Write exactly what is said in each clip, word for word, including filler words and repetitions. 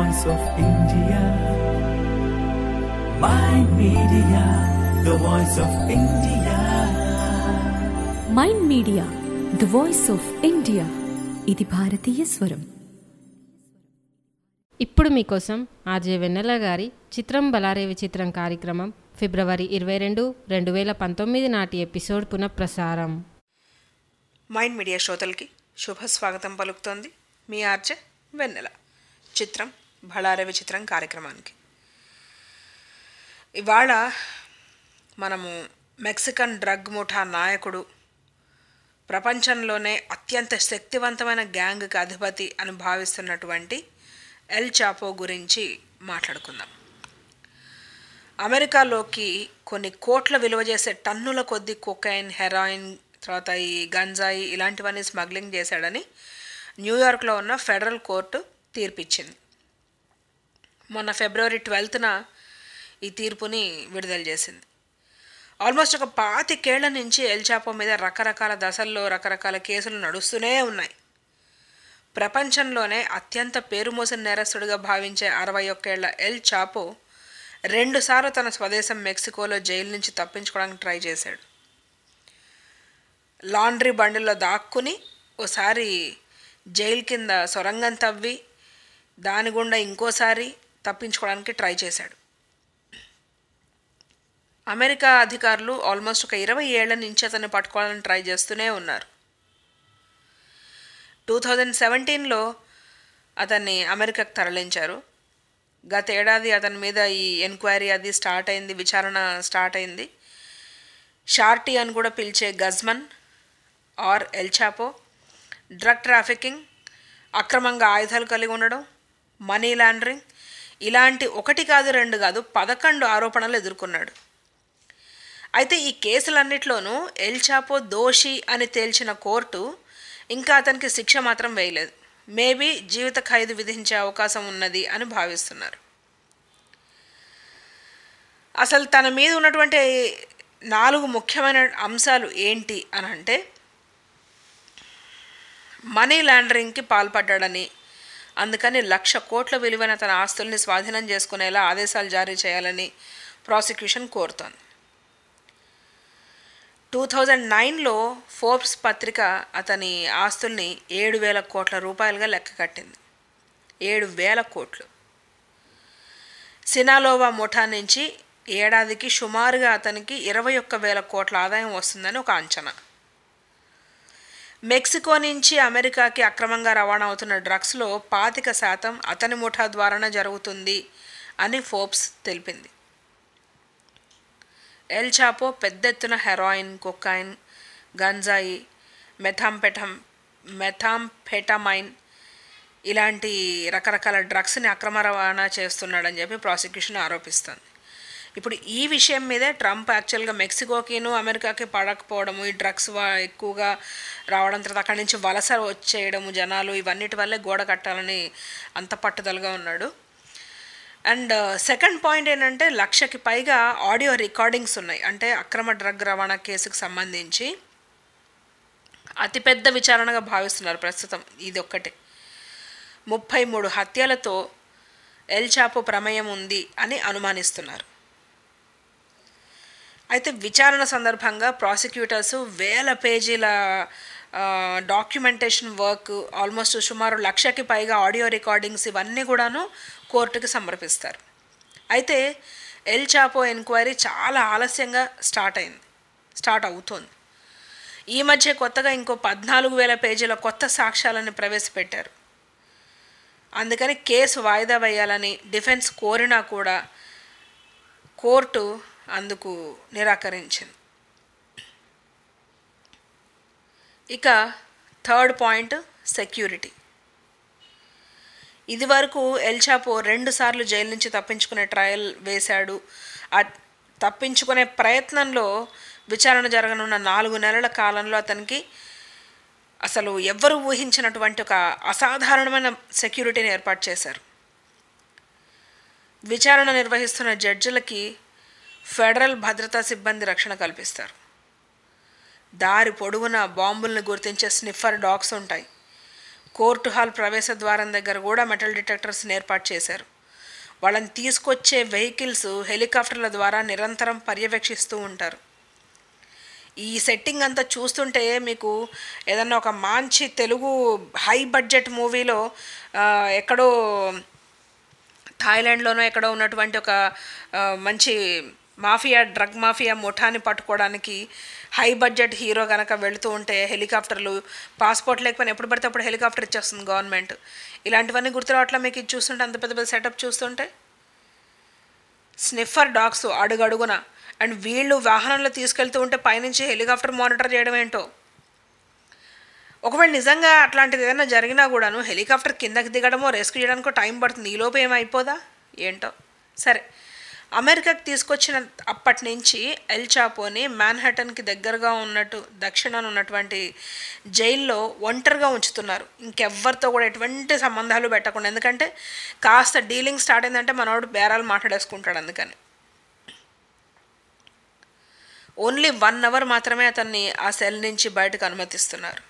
voice of India. Mind Media, the voice of India. Mind media the voice of India. ఇది భారతీయ స్వరం. ఇప్పుడు మీకోసం ఆర్జే వెన్నెల గారి చిత్రం బలారే విచిత్రం కార్యక్రమం ఫిబ్రవరి ఇరవై రెండు రెండు వేల పంతొమ్మిది నాటి ఎపిసోడ్ పునఃప్రసారం. మైండ్ మీడియా శ్రోతలకి శుభ స్వాగతం పలుకుతోంది మీ ఆర్జే వెన్నెల. చిత్రం బలారే విచిత్రం కార్యక్రమానికి ఇవాళ మనము మెక్సికన్ డ్రగ్ ముఠా నాయకుడు, ప్రపంచంలోనే అత్యంత శక్తివంతమైన గ్యాంగ్కి అధిపతి అని భావిస్తున్నటువంటి ఎల్ చాపో గురించి మాట్లాడుకుందాం. అమెరికాలోకి కొన్ని కోట్ల విలువ చేసే టన్నుల కొద్ది కొకైన్, హెరాయిన్, తర్వాత ఈ గంజాయి ఇలాంటివన్నీ స్మగ్లింగ్ చేశాడని న్యూయార్క్లో ఉన్న ఫెడరల్ కోర్టు తీర్పిచ్చింది. మొన్న ఫిబ్రవరి ట్వెల్త్న ఈ తీర్పుని విడుదల చేసింది. ఆల్మోస్ట్ ఒక పాతికేళ్ల నుంచి ఎల్ చాపో మీద రకరకాల దశల్లో రకరకాల కేసులు నడుస్తూనే ఉన్నాయి. ప్రపంచంలోనే అత్యంత పేరు మోసిన నేరస్తుడిగా భావించే అరవై ఒక్కేళ్ల ఎల్ చాపో రెండుసార్లు తన స్వదేశం మెక్సికోలో జైలు నుంచి తప్పించుకోవడానికి ట్రై చేశాడు. లాండ్రీ బండిల్లో దాక్కుని ఓసారి జైలు కింద సొరంగం తవ్వి దాని గుండా ఇంకోసారి తప్పించుకోవడానికి ట్రై చేశాడు. అమెరికా అధికారులు ఆల్మోస్ట్ ఒక ఇరవై ఏళ్ల నుంచి అతన్ని పట్టుకోవాలని ట్రై చేస్తూనే ఉన్నారు. టూ థౌజండ్ సెవెంటీన్లో అతన్ని అమెరికాకు తరలించారు. గత ఏడాది అతని మీద ఈ ఎంక్వైరీ అది స్టార్ట్ అయింది, విచారణ స్టార్ట్ అయింది. షార్టీ అని కూడా పిలిచే Guzman or El Chapo drug trafficking, అక్రమంగా ఆయుధాలు కలిగి ఉండడం, మనీ లాండరింగ్ ఇలాంటి ఒకటి కాదు రెండు కాదు పదకొండు ఆరోపణలు ఎదుర్కొన్నాడు. అయితే ఈ కేసులన్నిట్లోనూ ఎల్ చాపో దోషి అని తేల్చిన కోర్టు ఇంకా అతనికి శిక్ష మాత్రం వేయలేదు. మేబీ జీవిత ఖైదు విధించే అవకాశం ఉన్నది అని భావిస్తున్నారు. అసలు తన మీద ఉన్నటువంటి నాలుగు ముఖ్యమైన అంశాలు ఏంటి అని అంటే, మనీ లాండరింగ్కి పాల్పడ్డాడని, అందుకని లక్ష కోట్ల విలువైన తన ఆస్తుల్ని స్వాధీనం చేసుకునేలా ఆదేశాలు జారీ చేయాలని ప్రాసిక్యూషన్ కోరుతోంది. టూ థౌజండ్ నైన్లో ఫోర్బ్స్ పత్రిక అతని ఆస్తుల్ని ఏడు వేల కోట్ల రూపాయలుగా లెక్క కట్టింది. ఏడు వేల కోట్లు. సినాలోవా ముఠా నుంచి ఏడాదికి సుమారుగా అతనికి ఇరవై ఒక్క వేల కోట్ల ఆదాయం వస్తుందని ఒక అంచనా. మెక్సికో నుంచి అమెరికాకి అక్రమంగా రవాణా అవుతున్న డ్రగ్స్లో పాతిక శాతం అతని ముఠా ద్వారానే జరుగుతుంది అని ఫోర్బ్స్ తెలిపింది. ఎల్ చాపో పెద్ద ఎత్తున హెరాయిన్, కొకైన్, గంజాయి, మెథాంపెటమ్ మెథాంఫెటమైన్ ఇలాంటి రకరకాల డ్రగ్స్ని అక్రమ రవాణా చేస్తున్నాడని చెప్పి ప్రాసిక్యూషన్ ఆరోపిస్తుంది. ఇప్పుడు ఈ విషయం మీదే ట్రంప్ యాక్చువల్గా మెక్సికోకిను అమెరికాకి పడకపోవడము, ఈ డ్రగ్స్ ఎక్కువగా రావడం, తర్వాత అక్కడి నుంచి వలస వచ్చేయడము జనాలు, ఇవన్నిటి వల్లే గోడ కట్టాలని అంత పట్టుదలగా ఉన్నాడు. అండ్ సెకండ్ పాయింట్ ఏంటంటే, లక్షకి పైగా ఆడియో రికార్డింగ్స్ ఉన్నాయి. అంటే అక్రమ డ్రగ్ రవాణా కేసుకు సంబంధించి అతిపెద్ద విచారణగా భావిస్తున్నారు ప్రస్తుతం ఇది ఒక్కటే. ముప్పై మూడు హత్యలతో ఎల్ చాపో ప్రమేయం ఉంది అని అనుమానిస్తున్నారు. అయితే విచారణ సందర్భంగా ప్రాసిక్యూటర్స్ వేల పేజీల డాక్యుమెంటేషన్ వర్క్, ఆల్మోస్ట్ సుమారు లక్షకి పైగా ఆడియో రికార్డింగ్స్ ఇవన్నీ కూడాను కోర్టుకి సమర్పిస్తారు. అయితే ఎల్ చాపో ఎంక్వైరీ చాలా ఆలస్యంగా స్టార్ట్ అయింది స్టార్ట్ అవుతోంది. ఈ మధ్య కొత్తగా ఇంకో పద్నాలుగు వేల పేజీల కొత్త సాక్ష్యాలను ప్రవేశపెట్టారు. అందుకని కేసు వాయిదా వేయాలని డిఫెన్స్ కోరినా కూడా కోర్టు అందుకు నిరాకరించింది. ఇక థర్డ్ పాయింట్, సెక్యూరిటీ. ఇది వరకు ఎల్ చాపో రెండు సార్లు జైలు నుంచి తప్పించుకునే ట్రయల్ వేశాడు. ఆ తప్పించుకునే ప్రయత్నంలో విచారణ జరగనున్న నాలుగు నెలల కాలంలో అతనికి అసలు ఎవ్వరూ ఊహించినటువంటి ఒక అసాధారణమైన సెక్యూరిటీని ఏర్పాటు చేశారు. విచారణ నిర్వహిస్తున్న జడ్జిలకి ఫెడరల్ భద్రతా సిబ్బంది రక్షణ కల్పిస్తారు. దారి పొడవునా బాంబుల్ని గుర్తించే స్నిఫర్ డాగ్స్ ఉంటాయి. కోర్టు హాల్ ప్రవేశ ద్వారం దగ్గర కూడా మెటల్ డిటెక్టర్స్ని ఏర్పాటు చేశారు. వాళ్ళని తీసుకొచ్చే వెహికల్స్ హెలికాప్టర్ల ద్వారా నిరంతరం పర్యవేక్షిస్తూ ఉంటారు. ఈ సెట్టింగ్ అంతా చూస్తుంటే మీకు ఏదన్నా ఒక మంచి తెలుగు హై బడ్జెట్ మూవీలో ఎక్కడో థాయిలాండ్లోనో ఎక్కడో ఉన్నటువంటి ఒక మంచి మాఫియా డ్రగ్ మాఫియా ముఠాని పట్టుకోవడానికి హై బడ్జెట్ హీరో కనుక వెళుతూ ఉంటే హెలికాప్టర్లు పాస్పోర్ట్ లేకపోయినా ఎప్పుడు పడితే అప్పుడు హెలికాప్టర్ ఇచ్చేస్తుంది గవర్నమెంట్. ఇలాంటివన్నీ గుర్తురావట్లా మీకు ఇది చూస్తుంటే, అంత పెద్ద పెద్ద సెటప్ చూస్తుంటే. స్నిఫర్ డాగ్స్ అడుగడుగున, అండ్ వీళ్ళు వాహనంలో తీసుకెళ్తూ ఉంటే పైనుంచి హెలికాప్టర్ మానిటర్ చేయడం ఏంటో. ఒకవేళ నిజంగా అట్లాంటిది ఏదైనా జరిగినా కూడాను హెలికాప్టర్ కిందకి దిగడమో రెస్క్యూ చేయడానికో టైం పడుతుంది. ఈలోపు ఏమైపోదా ఏంటో. సరే, అమెరికాకి తీసుకొచ్చిన అప్పటి నుంచి ఎల్ చాపోని మ్యాన్హాటన్కి దగ్గరగా ఉన్నట్టు దక్షిణాన ఉన్నటువంటి జైల్లో ఒంటరిగా ఉంచుతున్నారు, ఇంకెవ్వరితో కూడా ఎటువంటి సంబంధాలు పెట్టకుండా. ఎందుకంటే కాస్త డీలింగ్ స్టార్ట్ అయిందంటే మనోడు బేరాలు మాట్లాడేసుకుంటాడు. అందుకని ఓన్లీ వన్ అవర్ మాత్రమే అతన్ని ఆ సెల్ నుంచి బయటకు అనుమతిస్తున్నారు.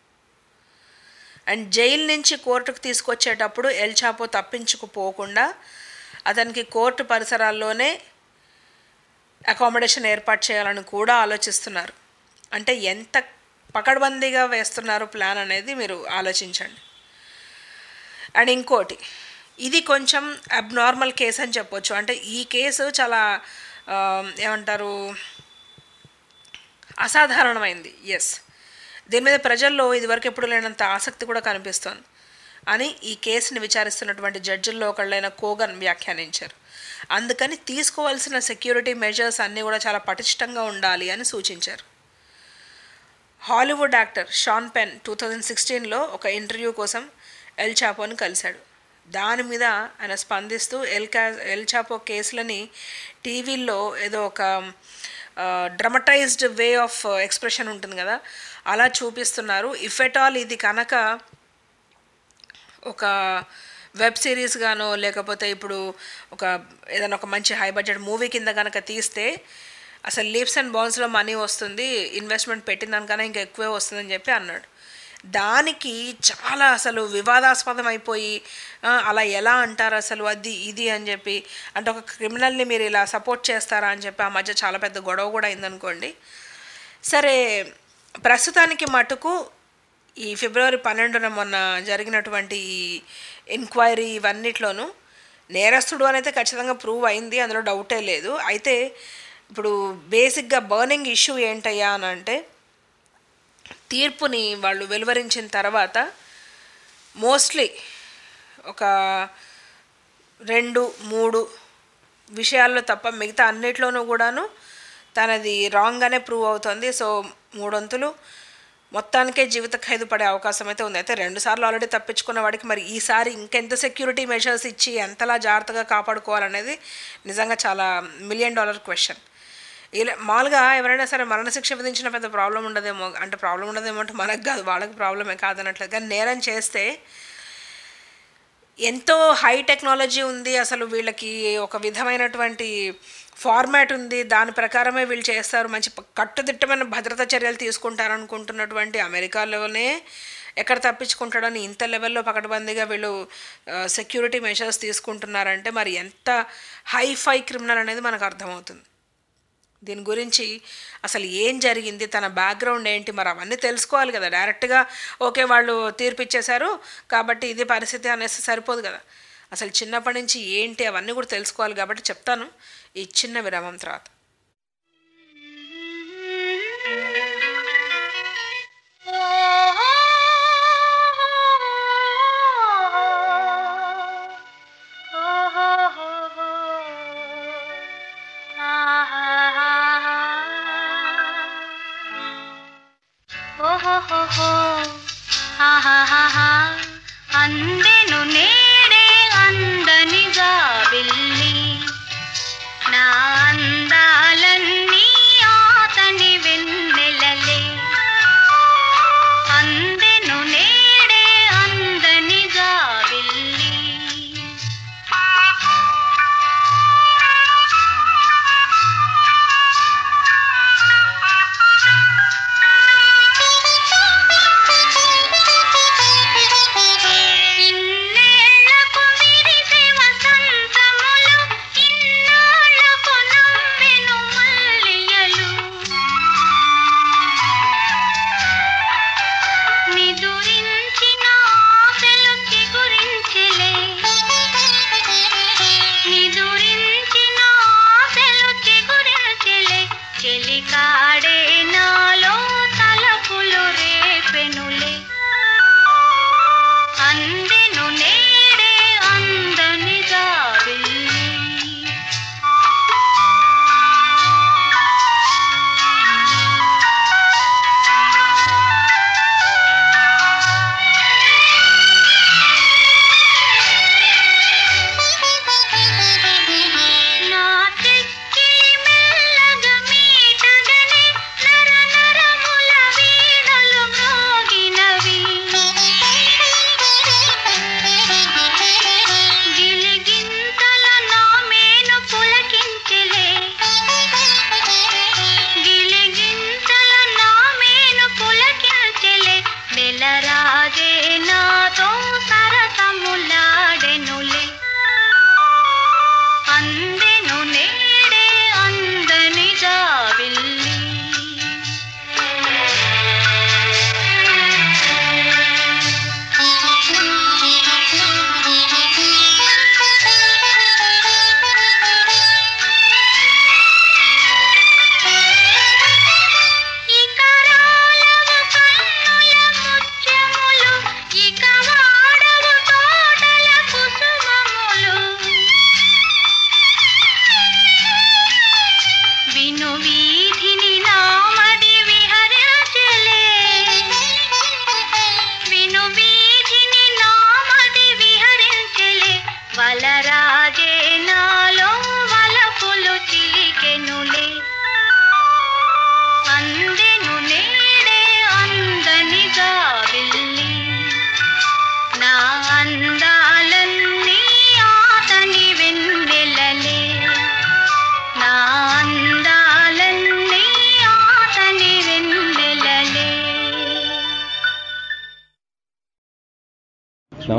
అండ్ జైలు నుంచి కోర్టుకు తీసుకొచ్చేటప్పుడు ఎల్ చాపో తప్పించుకుపోకుండా అతనికి కోర్టు పరిసరాల్లోనే అకామిడేషన్ ఏర్పాటు చేయాలని కూడా ఆలోచిస్తున్నారు. అంటే ఎంత పకడ్బందీగా వేస్తున్నారు ప్లాన్ అనేది మీరు ఆలోచించండి. అండ్ ఇంకోటి, ఇది కొంచెం అబ్నార్మల్ కేసు అని చెప్పొచ్చు. అంటే ఈ కేసు చాలా ఏమంటారు అసాధారణమైంది. ఎస్, దీని మీద ప్రజల్లో ఇదివరకు ఎప్పుడు లేనంత ఆసక్తి కూడా కనిపిస్తోంది అని ఈ కేసుని విచారిస్తున్నటువంటి జడ్జిల్లో ఒకళ్ళైన కోగన్ వ్యాఖ్యానించారు. అందుకని తీసుకోవాల్సిన సెక్యూరిటీ మెజర్స్ అన్నీ కూడా చాలా పటిష్టంగా ఉండాలి అని సూచించారు. Hollywood actor Sean Penn two thousand సిక్స్టీన్లో ఒక ఇంటర్వ్యూ కోసం ఎల్ చాపోని కలిశాడు. దాని మీద ఆయన స్పందిస్తూ ఎల్ కా ఎల్ చాపో కేసులని టీవీల్లో ఏదో ఒక డ్రమటైజ్డ్ వే ఆఫ్ ఎక్స్ప్రెషన్ ఉంటుంది కదా, అలా చూపిస్తున్నారు. ఇఫ్ ఎట్ ఆల్ ఇది కనుక ఒక వెబ్ సిరీస్ గానో లేకపోతే ఇప్పుడు ఒక ఏదైనా ఒక మంచి హై బడ్జెట్ మూవీ కింద కనుక తీస్తే అసలు లీప్స్ అండ్ బౌన్స్లో మనీ వస్తుంది, ఇన్వెస్ట్మెంట్ పెట్టిన దానికన్నా ఇంకా ఎక్కువే వస్తుందని చెప్పి అన్నాడు. దానికి చాలా అసలు వివాదాస్పదం అయిపోయి అలా ఎలా అంటారు అసలు అది ఇది అని చెప్పి, అంటే ఒక క్రిమినల్ని మీరు ఇలా సపోర్ట్ చేస్తారా అని చెప్పి ఆ మధ్య చాలా పెద్ద గొడవ కూడా అయిందనుకోండి. సరే, ప్రస్తుతానికి మటుకు ఈ ఫిబ్రవరి పన్నెండున మొన్న జరిగినటువంటి ఈ ఎంక్వైరీ ఇవన్నిట్లోనూ నేరస్తుడు అనైతే ఖచ్చితంగా ప్రూవ్ అయింది, అందులో డౌటే లేదు. అయితే ఇప్పుడు బేసిక్గా బర్నింగ్ ఇష్యూ ఏంటయ్యా అని అంటే, తీర్పుని వాళ్ళు వెలువరించిన తర్వాత మోస్ట్లీ ఒక రెండు మూడు విషయాల్లో తప్ప మిగతా అన్నిట్లోనూ కూడాను తనది రాంగ్గానే ప్రూవ్ అవుతుంది. సో మూడొంతులు మొత్తానికే జీవిత ఖైదు పడే అవకాశం అయితే ఉంది. అయితే రెండుసార్లు ఆల్రెడీ తప్పించుకున్న వాడికి మరి ఈసారి ఇంకెంత సెక్యూరిటీ మెజర్స్ ఇచ్చి ఎంతలా జాగ్రత్తగా కాపాడుకోవాలనేది నిజంగా చాలా మిలియన్ డాలర్ క్వశ్చన్. ఇలా మామూలుగా ఎవరైనా సరే మరణశిక్ష విధించిన పెద్ద ప్రాబ్లం ఉండదేమో, అంటే ప్రాబ్లం ఉండదేమో అంటే మనకు కాదు, వాళ్ళకి ప్రాబ్లమే కాదనట్లేదు. కానీ నేరం చేస్తే ఎంతో హై టెక్నాలజీ ఉంది, అసలు వీళ్ళకి ఒక విధమైనటువంటి ఫార్మాట్ ఉంది, దాని ప్రకారమే వీళ్ళు చేస్తారు, మంచి కట్టుదిట్టమైన భద్రతా చర్యలు తీసుకుంటారు అనుకుంటున్నటువంటి అమెరికాలోనే ఎక్కడ తప్పించుకుంటాడని ఇంత లెవెల్లో పకడ్బందీగా వీళ్ళు సెక్యూరిటీ మెషర్స్ తీసుకుంటున్నారంటే మరి ఎంత హైఫై క్రిమినల్ అనేది మనకు అర్థమవుతుంది. దీని గురించి అసలు ఏం జరిగింది, తన బ్యాక్గ్రౌండ్ ఏంటి, మరి అవన్నీ తెలుసుకోవాలి కదా. డైరెక్ట్గా ఓకే వాళ్ళు తీర్పు ఇచ్చేశారు కాబట్టి ఇది పరిస్థితి అనేసి సరిపోదు కదా. అసలు చిన్నప్పటి నుంచి ఏంటి అవన్నీ కూడా తెలుసుకోవాలి. కాబట్టి చెప్తాను ఈ చిన్న విరామం తర్వాత. అందెను నేడే అందనిగా వెళ్ళి నా అందా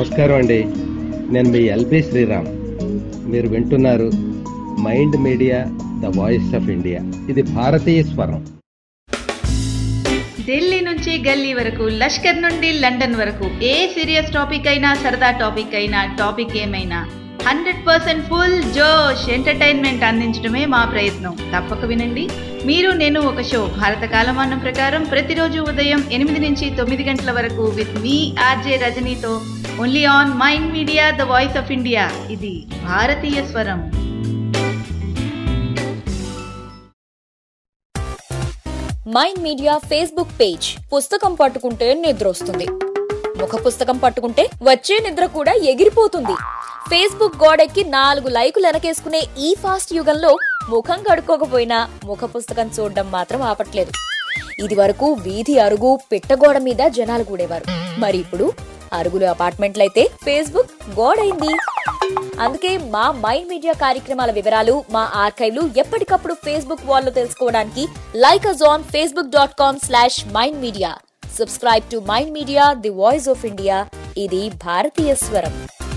నమస్కారం అండి. నేను మీ ఎల్బి శ్రీరామ్. మీరు వింటున్నారు mind media the voice of India. ఇది భారతీయ స్వరం. ఢిల్లీ నుంచి గల్లీ వరకు, లష్కర్ నుండి లండన్ వరకు, ఏ సీరియస్ టాపిక్ అయినా సరదా టాపిక్ అయినా టాపిక్ ఏమైనా హండ్రెడ్ పర్సెంట్ ఫుల్ జోష్ ఎంటర్టైన్మెంట్ అందించడమే మా ప్రయత్నం. తప్పక వినండి. మీరు నేను ఒక షో భారత కాలమానం ప్రకారం ప్రతిరోజు ఉదయం ఎనిమిది నుంచి తొమ్మిది గంటల వరకు విత్ మీ ఆర్జే రజనీతో only on mind media the voice of India. ఇది భారతీయ స్వరం. Mind media Facebook page. పుస్తకం పట్టుకుంటే నిద్ర వస్తుంది, ముఖ పుస్తకం పట్టుకుంటే వచ్చే నిద్ర కూడా ఎగిరిపోతుంది. ఫేస్బుక్ గోడెక్కి నాలుగు లైకులు వెనకేసుకునే ఈ ఫాస్ట్ యుగంలో ముఖం కడుక్కోకపోయినా ముఖ పుస్తకం చూడడం మాత్రం ఆపట్లేదు. ఇది వరకు వీధి అరుగు పిట్టగోడ మీద జనాలు కూడేవారు. మరి ఇప్పుడు అరుగులు అపార్ట్మెంట్లయితే ఫేస్బుక్ గోడైంది. అందుకే మా మైండ్ మీడియా కార్యక్రమాల వివరాలు, మా ఆర్కైవ్లు ఎప్పటికప్పుడు ఫేస్బుక్ వాల్లో తెలుసుకోవడానికి like us on Facebook dot com slash mind media. Subscribe to mind media the voice of India. ఇది భారతీయ స్వరం.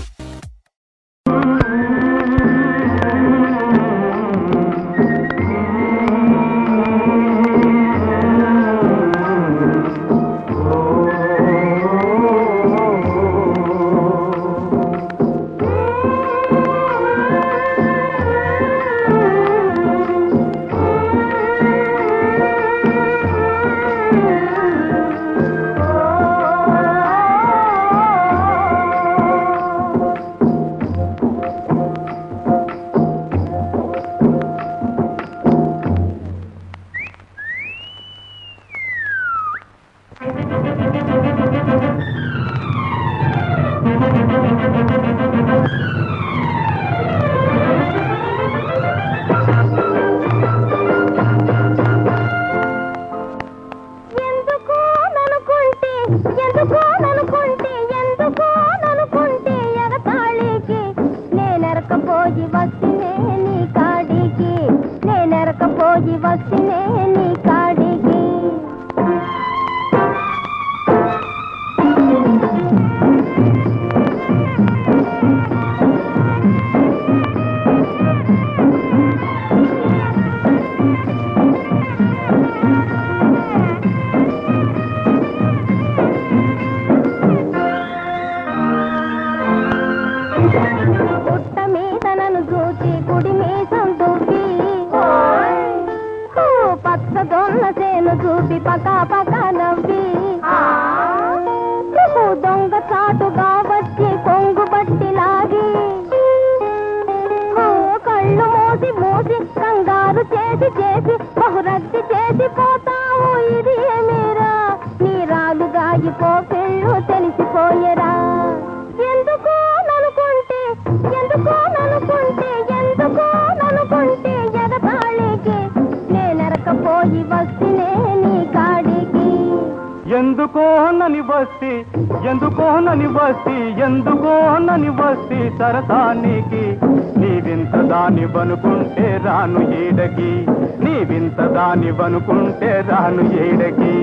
సరసానికి నీవింత దాని బనుకుంటే రాను ఏడకి, నీవింత దాని బనుకుంటే రాను ఏడకి.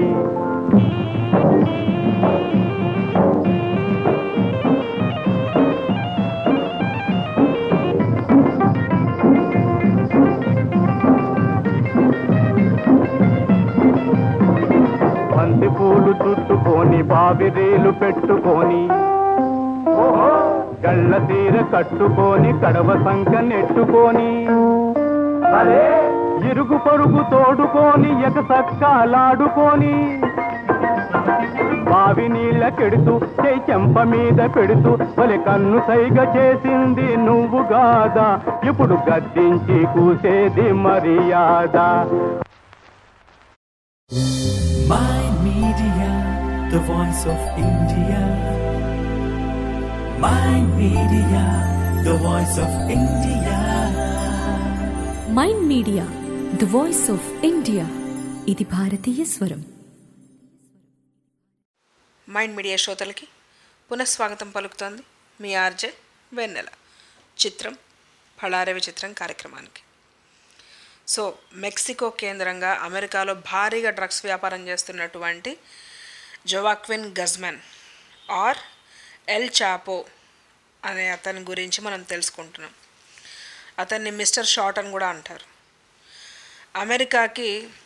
బంతి పూలు చుట్టుకొని బావిరేలు పెట్టుకొని గళ్ళ తీర కట్టుకొని కడవ సంక నెట్టుకొని ఇరుగు పొరుగు తోడుకొని ఎగసక్కాలాడుకొని బావి నీళ్ళ కెడుతూ చై చెంప మీద పెడుతూ వలి కన్ను సైగ చేసింది నువ్వు గాదా, ఇప్పుడు గద్దించి కూసేది మర్యాద. Mind Media, the voice of India. Mind Media, the voice of India. Mind media the voice of India. ఇది భారతీయ స్వరం. మైండ్ మీడియా శ్రోతలకి పునఃస్వాగతం పలుకుతోంది మీ ఆర్జే వెన్నెల. చిత్రం బళారే విచిత్రం కార్యక్రమానికి. సో మెక్సికో కేంద్రంగా అమెరికాలో భారీగా డ్రగ్స్ వ్యాపారం చేస్తున్నటువంటి జోవాక్విన్ గజ్మాన్ ఆర్ ఎల్ చాపో అనే అతని గురించి మనం తెలుసుకుంటున్నాం. అతన్ని మిస్టర్ షార్ట్ అని కూడా అంటారు. అమెరికాకి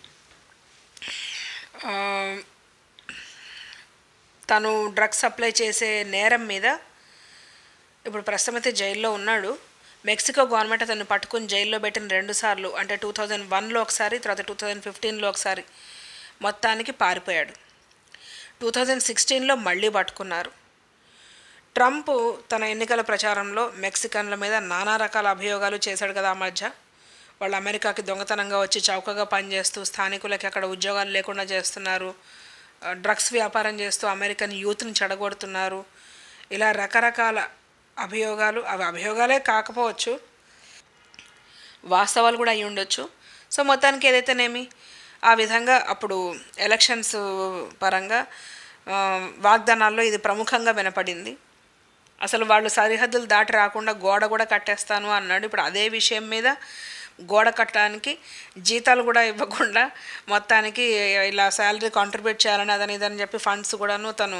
తను డ్రగ్స్ సప్లై చేసే నేరం మీద ఇప్పుడు ప్రస్తుతం అయితే జైల్లో ఉన్నాడు. మెక్సికో గవర్నమెంట్ అతన్ని పట్టుకుని జైల్లో పెట్టిన రెండు సార్లు, అంటే టూ థౌజండ్ వన్లో ఒకసారి, తర్వాత టూ థౌజండ్ ఫిఫ్టీన్లో ఒకసారి, మొత్తానికి పారిపోయాడు. టూ థౌజండ్ సిక్స్టీన్లో మళ్ళీ పట్టుకున్నారు. ట్రంప్ తన ఎన్నికల ప్రచారంలో మెక్సికన్ల మీద నానా రకాల అభియోగాలు చేశాడు కదా ఆ మధ్య. వాళ్ళు అమెరికాకి దొంగతనంగా వచ్చి చౌకగా పనిచేస్తూ స్థానికులకి అక్కడ ఉద్యోగాలు లేకుండా చేస్తున్నారు, డ్రగ్స్ వ్యాపారం చేస్తూ అమెరికన్ యూత్ని చెడగొడుతున్నారు, ఇలా రకరకాల అభియోగాలు. అవి అభియోగాలే కాకపోవచ్చు, వాస్తవాలు కూడా అయి ఉండొచ్చు. సో మొత్తానికి ఏదైతేనేమి ఆ విధంగా అప్పుడు ఎలక్షన్స్ పరంగా వాగ్దానాల్లో ఇది ప్రముఖంగా వినపడింది. అసలు వాళ్ళు సరిహద్దులు దాటి రాకుండా గోడ కూడా కట్టేస్తాను అన్నాడు. ఇప్పుడు అదే విషయం మీద గోడ కట్టడానికి జీతాలు కూడా ఇవ్వకుండా మొత్తానికి ఇలా శాలరీ కాంట్రిబ్యూట్ చేయాలని అదని ఇదని చెప్పి ఫండ్స్ కూడాను తను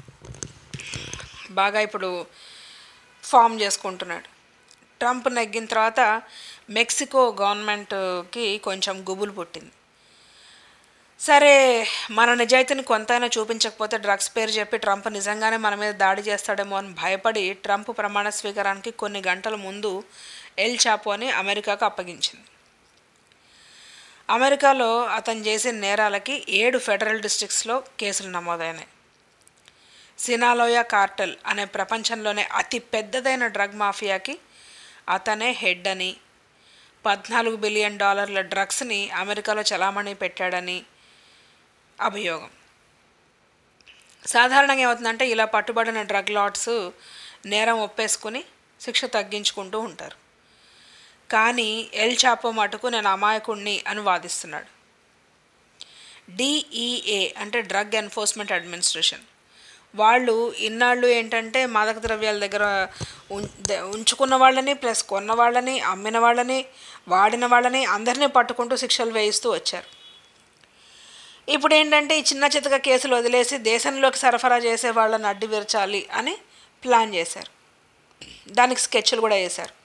బాగా ఇప్పుడు ఫామ్ చేసుకుంటున్నాడు. ట్రంప్ నెగ్గిన తర్వాత మెక్సికో గవర్నమెంట్కి కొంచెం గుబులు పుట్టింది. సరే, మన నిజాయితీని కొంతైనా చూపించకపోతే డ్రగ్స్ పేరు చెప్పి ట్రంప్ నిజంగానే మన మీద దాడి చేస్తాడేమో అని భయపడి ట్రంప్ ప్రమాణ స్వీకారానికి కొన్ని గంటల ముందు ఎల్ చాపో అని అమెరికాకు అప్పగించింది. అమెరికాలో అతను చేసిన నేరాలకి ఏడు ఫెడరల్ డిస్ట్రిక్ట్స్లో కేసులు నమోదైనాయి. సినాలోయా కార్టెల్ అనే ప్రపంచంలోనే అతి పెద్దదైన డ్రగ్ మాఫియాకి అతనే హెడ్ అని, పద్నాలుగు బిలియన్ డాలర్ల డ్రగ్స్ని అమెరికాలో చలామణి పెట్టాడని అభియోగం. సాధారణంగా ఏమవుతుందంటే ఇలా పట్టుబడిన డ్రగ్ లాట్స్ నేరం ఒప్పేసుకుని శిక్ష తగ్గించుకుంటూ ఉంటారు. కానీ ఎల్ చాపో మటుకు నేను అమాయకుణ్ణి అని వాదిస్తున్నాడు. డిఈఏ అంటే డ్రగ్ ఎన్ఫోర్స్మెంట్ అడ్మినిస్ట్రేషన్ వాళ్ళు ఇన్నాళ్ళు ఏంటంటే మాదక ద్రవ్యాల దగ్గర ఉంచుకున్న వాళ్ళని ప్లస్ కొన్న వాళ్ళని అమ్మిన వాళ్ళని వాడిన వాళ్ళని అందరినీ పట్టుకుంటూ శిక్షలు వేయిస్తూ వచ్చారు. ఇప్పుడు ఏంటంటే ఈ చిన్న చితక కేసులు వదిలేసి దేశంలోకి సరఫరా చేసే వాళ్ళని అడ్డు విరచాలి అని ప్లాన్ చేశారు. దానికి స్కెచ్లు కూడా వేశారు.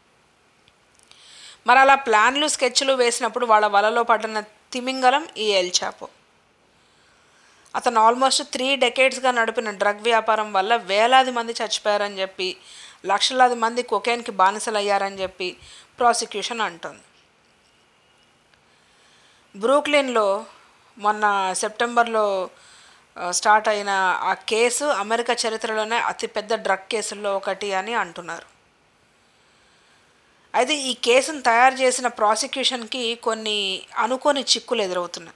మరి అలా ప్లాన్లు స్కెచ్లు వేసినప్పుడు వాళ్ళ వలలో పడిన తిమింగలం ఈ ఎల్ చాపో. అతను ఆల్మోస్ట్ త్రీ డెకేడ్స్గా నడిపిన డ్రగ్ వ్యాపారం వల్ల వేలాది మంది చచ్చిపోయారని చెప్పి, లక్షలాది మంది కొకైన్కి బానిసలయ్యారని చెప్పి ప్రాసిక్యూషన్ అంటోంది. బ్రూక్లిన్లో మొన్న సెప్టెంబర్లో స్టార్ట్ అయిన ఆ కేసు అమెరికా చరిత్రలోనే అతిపెద్ద డ్రగ్ కేసుల్లో ఒకటి అని అంటున్నారు. అయితే ఈ కేసును తయారు చేసిన ప్రాసిక్యూషన్కి కొన్ని అనుకోని చిక్కులు ఎదురవుతున్నాయి.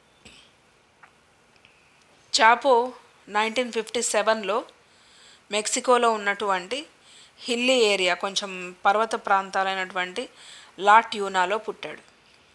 చాపో నైన్టీన్ ఫిఫ్టీ సెవెన్లో మెక్సికోలో ఉన్నటువంటి హిల్లీ ఏరియా, కొంచెం పర్వత ప్రాంతాలైనటువంటి లా ట్యూనాలో పుట్టాడు.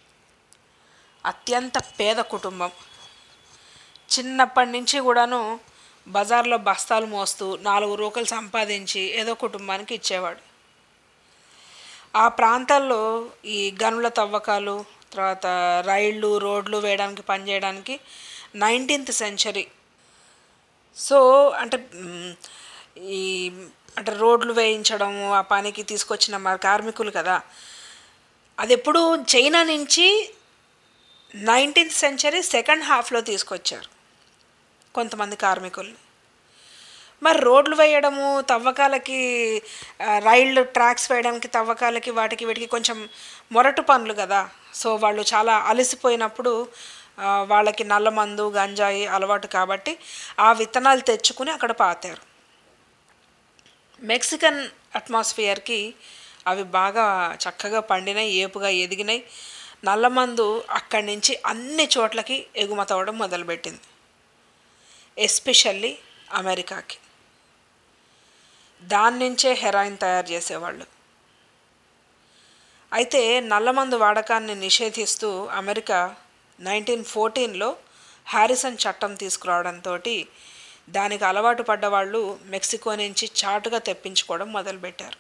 అత్యంత పేద కుటుంబం. చిన్నప్పటి నుంచి కూడాను బజార్లో బస్తాలు మోస్తూ నాలుగు రూకలు సంపాదించి ఏదో కుటుంబానికి ఇచ్చేవాడు. ఆ ప్రాంతాల్లో ఈ గనుల తవ్వకాలు, తర్వాత రైళ్ళు రోడ్లు వేయడానికి పనిచేయడానికి నైన్టీన్త్ సెంచరీ. సో అంటే ఈ అంటే రోడ్లు వేయించడం ఆ పనికి తీసుకొచ్చిన మా కార్మికులు కదా, అది ఎప్పుడు చైనా నుంచి నైన్టీన్త్ సెంచరీ సెకండ్ హాఫ్లో తీసుకొచ్చారు కొంతమంది కార్మికుల్ని. మరి రోడ్లు వేయడము, తవ్వకాలకి రైళ్ళు ట్రాక్స్ వేయడానికి తవ్వకాలకి వాటికి వీటికి కొంచెం మొరటు పనులు కదా. సో వాళ్ళు చాలా అలసిపోయినప్పుడు వాళ్ళకి నల్ల మందు గంజాయి అలవాటు కాబట్టి ఆ విత్తనాలు తెచ్చుకుని అక్కడ పాతారు. మెక్సికన్ అట్మాస్ఫియర్కి అవి బాగా చక్కగా పండినాయి, ఏపుగా ఎదిగినాయి. నల్లమందు అక్కడి నుంచి అన్ని చోట్లకి ఎగుమతి అవ్వడం మొదలుపెట్టింది, ఎస్పెషల్లీ అమెరికాకి. దాని నుంచే హెరాయిన్ తయారు చేసేవాళ్ళు. అయితే నల్లమందు వాడకాన్ని నిషేధిస్తూ అమెరికా నైన్టీన్ ఫోర్టీన్లో హారిసన్ చట్టం తీసుకురావడంతో దానికి అలవాటు పడ్డవాళ్ళు మెక్సికో నుంచి చాటుగా తెప్పించుకోవడం మొదలుపెట్టారు.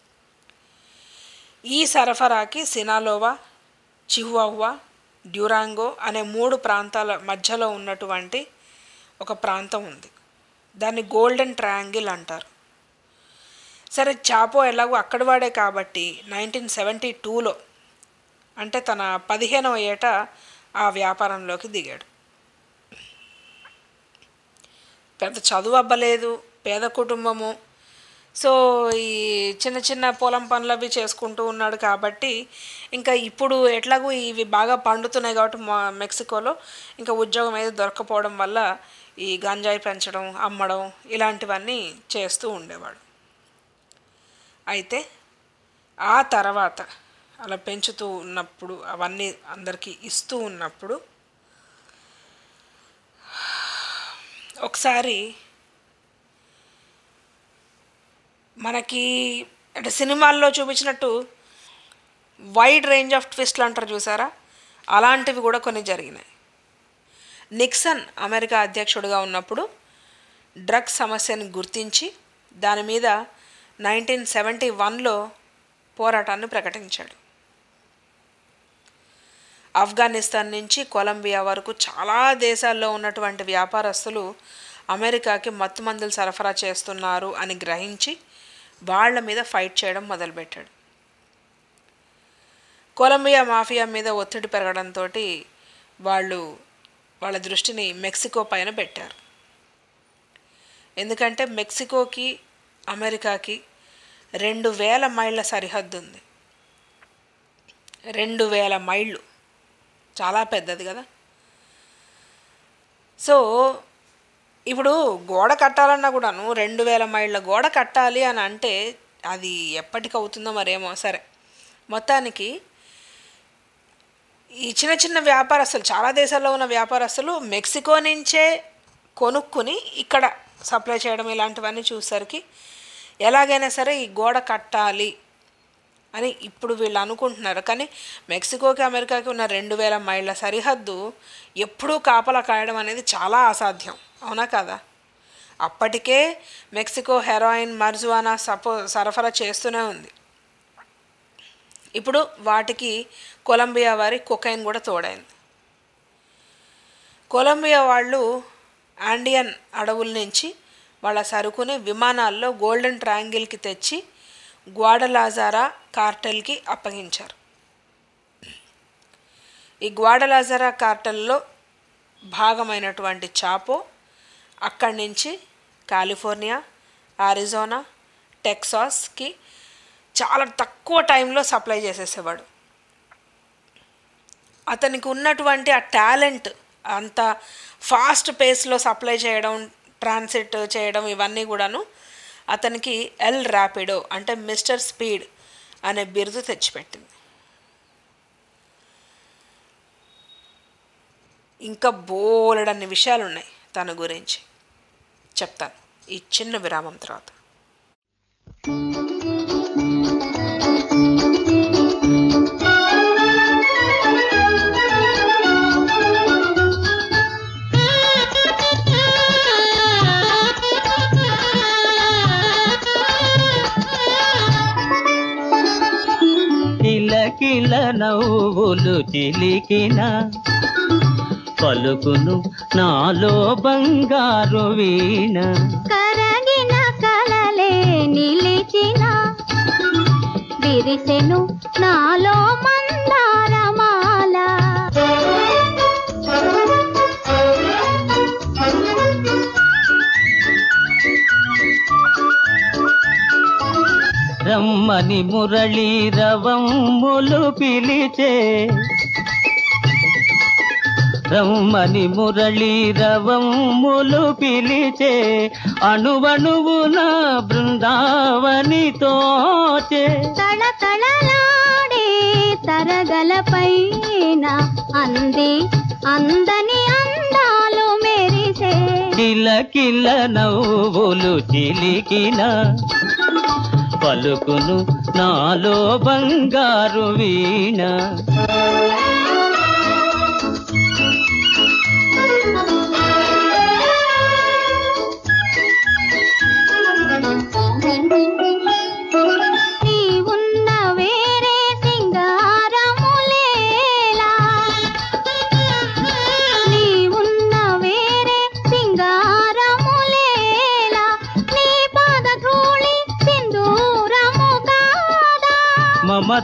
ఈ సరఫరాకి సినాలోవా, చిహువాహువా, డ్యూరాంగో అనే మూడు ప్రాంతాల మధ్యలో ఉన్నటువంటి ఒక ప్రాంతం ఉంది. దాన్ని గోల్డెన్ ట్రయాంగిల్ అంటారు. సరే, చాపో ఎలాగో అక్కడ వాడే కాబట్టి నైన్టీన్ సెవెంటీ టూలో అంటే తన పదిహేనవ ఏట ఆ వ్యాపారంలోకి దిగాడు. పెద్ద చదువు అవ్వలేదు, పేద కుటుంబము. సో ఈ చిన్న చిన్న పొలం పనులు అవి చేసుకుంటూ ఉన్నాడు కాబట్టి ఇంకా ఇప్పుడు ఎట్లాగూ ఇవి బాగా పండుతున్నాయి కాబట్టి మెక్సికోలో ఇంకా ఉద్యోగం ఏది దొరకపోవడం వల్ల ఈ గంజాయి పెంచడం, అమ్మడం ఇలాంటివన్నీ చేస్తూ ఉండేవాడు. అయితే ఆ తర్వాత అలా పెంచుతూ ఉన్నప్పుడు, అవన్నీ అందరికీ ఇస్తూ ఉన్నప్పుడు ఒకసారి మనకి అంటే సినిమాల్లో చూపించినట్టు వైడ్ రేంజ్ ఆఫ్ ట్విస్ట్లు అంటారు చూసారా, అలాంటివి కూడా కొన్ని జరిగినాయి. నిక్సన్ అమెరికా అధ్యక్షుడిగా ఉన్నప్పుడు డ్రగ్స్ సమస్యను గుర్తించి దాని మీద నైన్టీన్ సెవెంటీ వన్లో పోరాటాన్ని ప్రకటించాడు. ఆఫ్ఘనిస్తాన్ నుంచి కొలంబియా వరకు చాలా దేశాల్లో ఉన్నటువంటి వ్యాపారస్తులు అమెరికాకి మత్తుమందులు సరఫరా చేస్తున్నారు అని గ్రహించి వాళ్ళ మీద ఫైట్ చేయడం మొదలుపెట్టాడు. కొలంబియా మాఫియా మీద ఒత్తిడి పెరగడంతో వాళ్ళు వాళ్ళ దృష్టిని మెక్సికో పైన పెట్టారు. ఎందుకంటే మెక్సికోకి అమెరికాకి రెండు వేల మైళ్ళ సరిహద్దు ఉంది. రెండు వేల మైళ్ళు చాలా పెద్దది కదా. సో ఇప్పుడు గోడ కట్టాలన్నా కూడాను రెండు వేల మైళ్ళ గోడ కట్టాలి అని అంటే అది ఎప్పటికి అవుతుందో మరేమో. సరే, మొత్తానికి ఈ చిన్న చిన్న వ్యాపారస్తులు, చాలా దేశాల్లో ఉన్న వ్యాపారస్తులు మెక్సికో నుంచే కొనుక్కుని ఇక్కడ సప్లై చేయడం ఇలాంటివన్నీ చూసరికి ఎలాగైనా సరే ఈ గోడ కట్టాలి అని ఇప్పుడు వీళ్ళు అనుకుంటున్నారు. కానీ మెక్సికోకి అమెరికాకి ఉన్న రెండు వేల మైళ్ళ సరిహద్దు ఎప్పుడూ కాపలా కాయడం అనేది చాలా అసాధ్యం, అవునా కదా. అప్పటికే మెక్సికో హెరాయిన్, మర్జువానా సపో సరఫరా చేస్తూనే ఉంది. ఇప్పుడు వాటికి కొలంబియా వారి కొకైన్ కూడా తోడైంది. కొలంబియా వాళ్ళు ఆండియన్ అడవుల నుంచి వాళ్ళ సరుకుని విమానాల్లో గోల్డెన్ ట్రయాంగిల్కి తెచ్చి గ్వాడలాజారా కార్టెల్కి అప్పగించారు. ఈ గ్వాడలాజారా కార్టెల్లో భాగమైనటువంటి చాపో అక్కడి నుంచి కాలిఫోర్నియా, ఆరిజోనా, టెక్సాస్కి చాలా తక్కువ టైంలో సప్లై చేసేసేవాడు. అతనికి ఉన్నటువంటి ఆ టాలెంట్, అంత ఫాస్ట్ పేస్లో సప్లై చేయడం, ట్రాన్సిట్ చేయడం ఇవన్నీ కూడాను అతనికి ఎల్ ర్యాపిడో అంటే మిస్టర్ స్పీడ్ అనే బిరుదు తెచ్చిపెట్టింది. ఇంకా బోలెడన్ని విషయాలు ఉన్నాయి తన గురించి, చెప్తాను ఈ చిన్న విరామం తర్వాత. కిల నవ్వులు చిలికిన పలుకును నాలో బంగారు వీణ, కరగిన కలలే నిలిచిన విరిసెను నాలో మందారమాల. రమ్మని మురళీ రవమ్ములు పిలిచే, రమ్మని మురళీ రవమ్ములు పిలిచే, అణువణువున బృందావని తోచే. తళతళలాడే తరగలపైన అంది అందని అందాలు మెరిసే, కిల కిల నవ్వులు చిలికిన పలుకును నాలో బంగారు వీణ. నీవున్న వేరే సింగారములేలా, నీవున్న వేరే సింగారములేలా,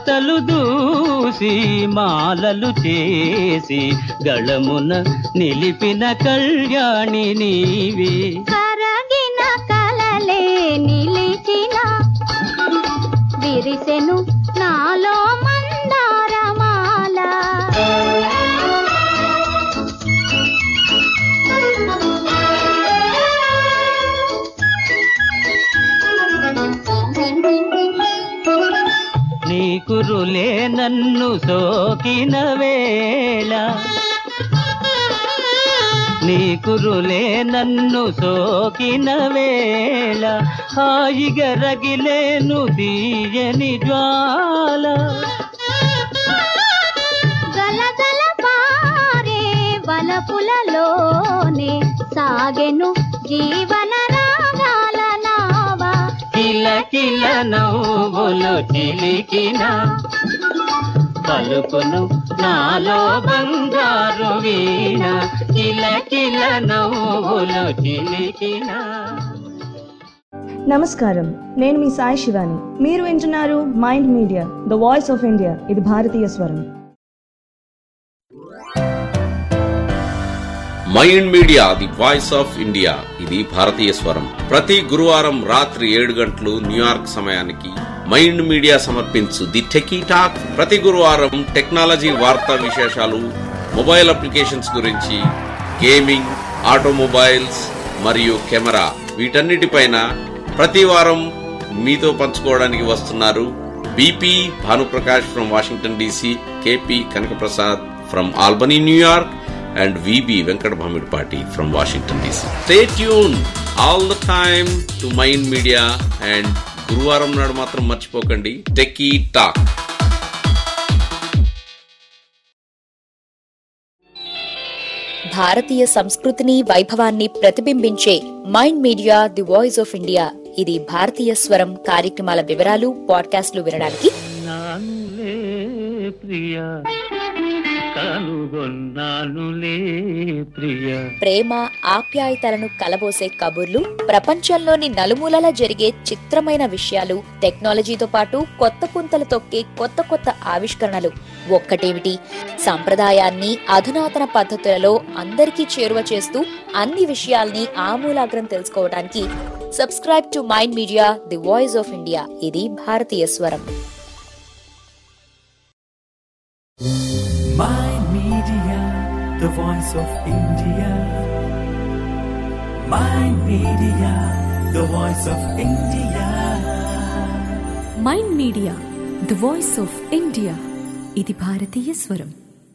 మమతలు దూసి మాలలు చేసి గళమున నిలిపిన కళ్యాణి నీవే. కరగిన కలలే నిలిచిన విరిసెను నాలో మందారమాల. నీ కురులే నన్ను సోకిన వేళ, నీ కురులే నన్ను సోకిన వేళ హాయిగా రగిలేను తీయని జ్వాల. గలగల పారే వలపులలోనే సాగెను జీవన రాగాల నావా. కిల కిల నవ్వులు చిలికిన పలుకును నాలో బంగారు వీణ. కిల కిల నవ్వులు చిలికిన. నమస్కారం, నేను మీ సాయి శివాని. మీరు వింటున్నారు mind media the voice of India. ఇది భారతీయ స్వరం. Mind media the voice of India ఇది భారతీయ స్వరం. ప్రతి గురువారం రాత్రి ఏడు గంటలు న్యూయార్క్ సమయానికి మైండ్ మీడియా సమర్పించు ది టెకీ టాక్. ప్రతి గురువారం టెక్నాలజీ వార్తా విశేషాలు, మొబైల్ అప్లికేషన్స్ గురించి, గేమింగ్, ఆటోమొబైల్స్ మరియు కెమెరా వీటన్నిటిపైన ప్రతి వారం మీతో పంచుకోవడానికి వస్తున్నారు BP Bhanuprakash from Washington DC, KP Kanakaprasad from Albany New York, and V B Venkat Bhamidpati from Washington D C. Stay tuned all the time to Mind Media and గురువారం నాడు మాత్రం మర్చిపోకండి టెకీ టాక్. భారతీయ సంస్కృతిని వైభవాన్ని ప్రతిబింబించే mind media the voice of India. ఇది భారతీయ స్వరం కార్యక్రమాల వివరాలు, పాడ్కాస్ట్లు వినడానికి నానులే ప్రియా కనుగొన్నానులే ప్రియా. ప్రేమ ఆప్యాయతలను కలబోసే కబుర్లు, ప్రపంచంలోని నలుమూలలా జరిగే చిత్రమైన విషయాలు, టెక్నాలజీతో పాటు కొత్త పుంతలు తొక్కే కొత్త కొత్త ఆవిష్కరణలు. ఒక్కటేమిటి, సంప్రదాయాన్ని అధునాతన పద్ధతులలో అందరికీ చేరువ చేస్తూ అన్ని విషయాల్ని ఆమూలాగ్రం తెలుసుకోవడానికి subscribe to mind media the voice of India. ఇది భారతీయ స్వరం. Mind Media, the voice of India. Mind Media, the voice of India. Mind media the voice of India. ఇది భారతీయ స్వరం.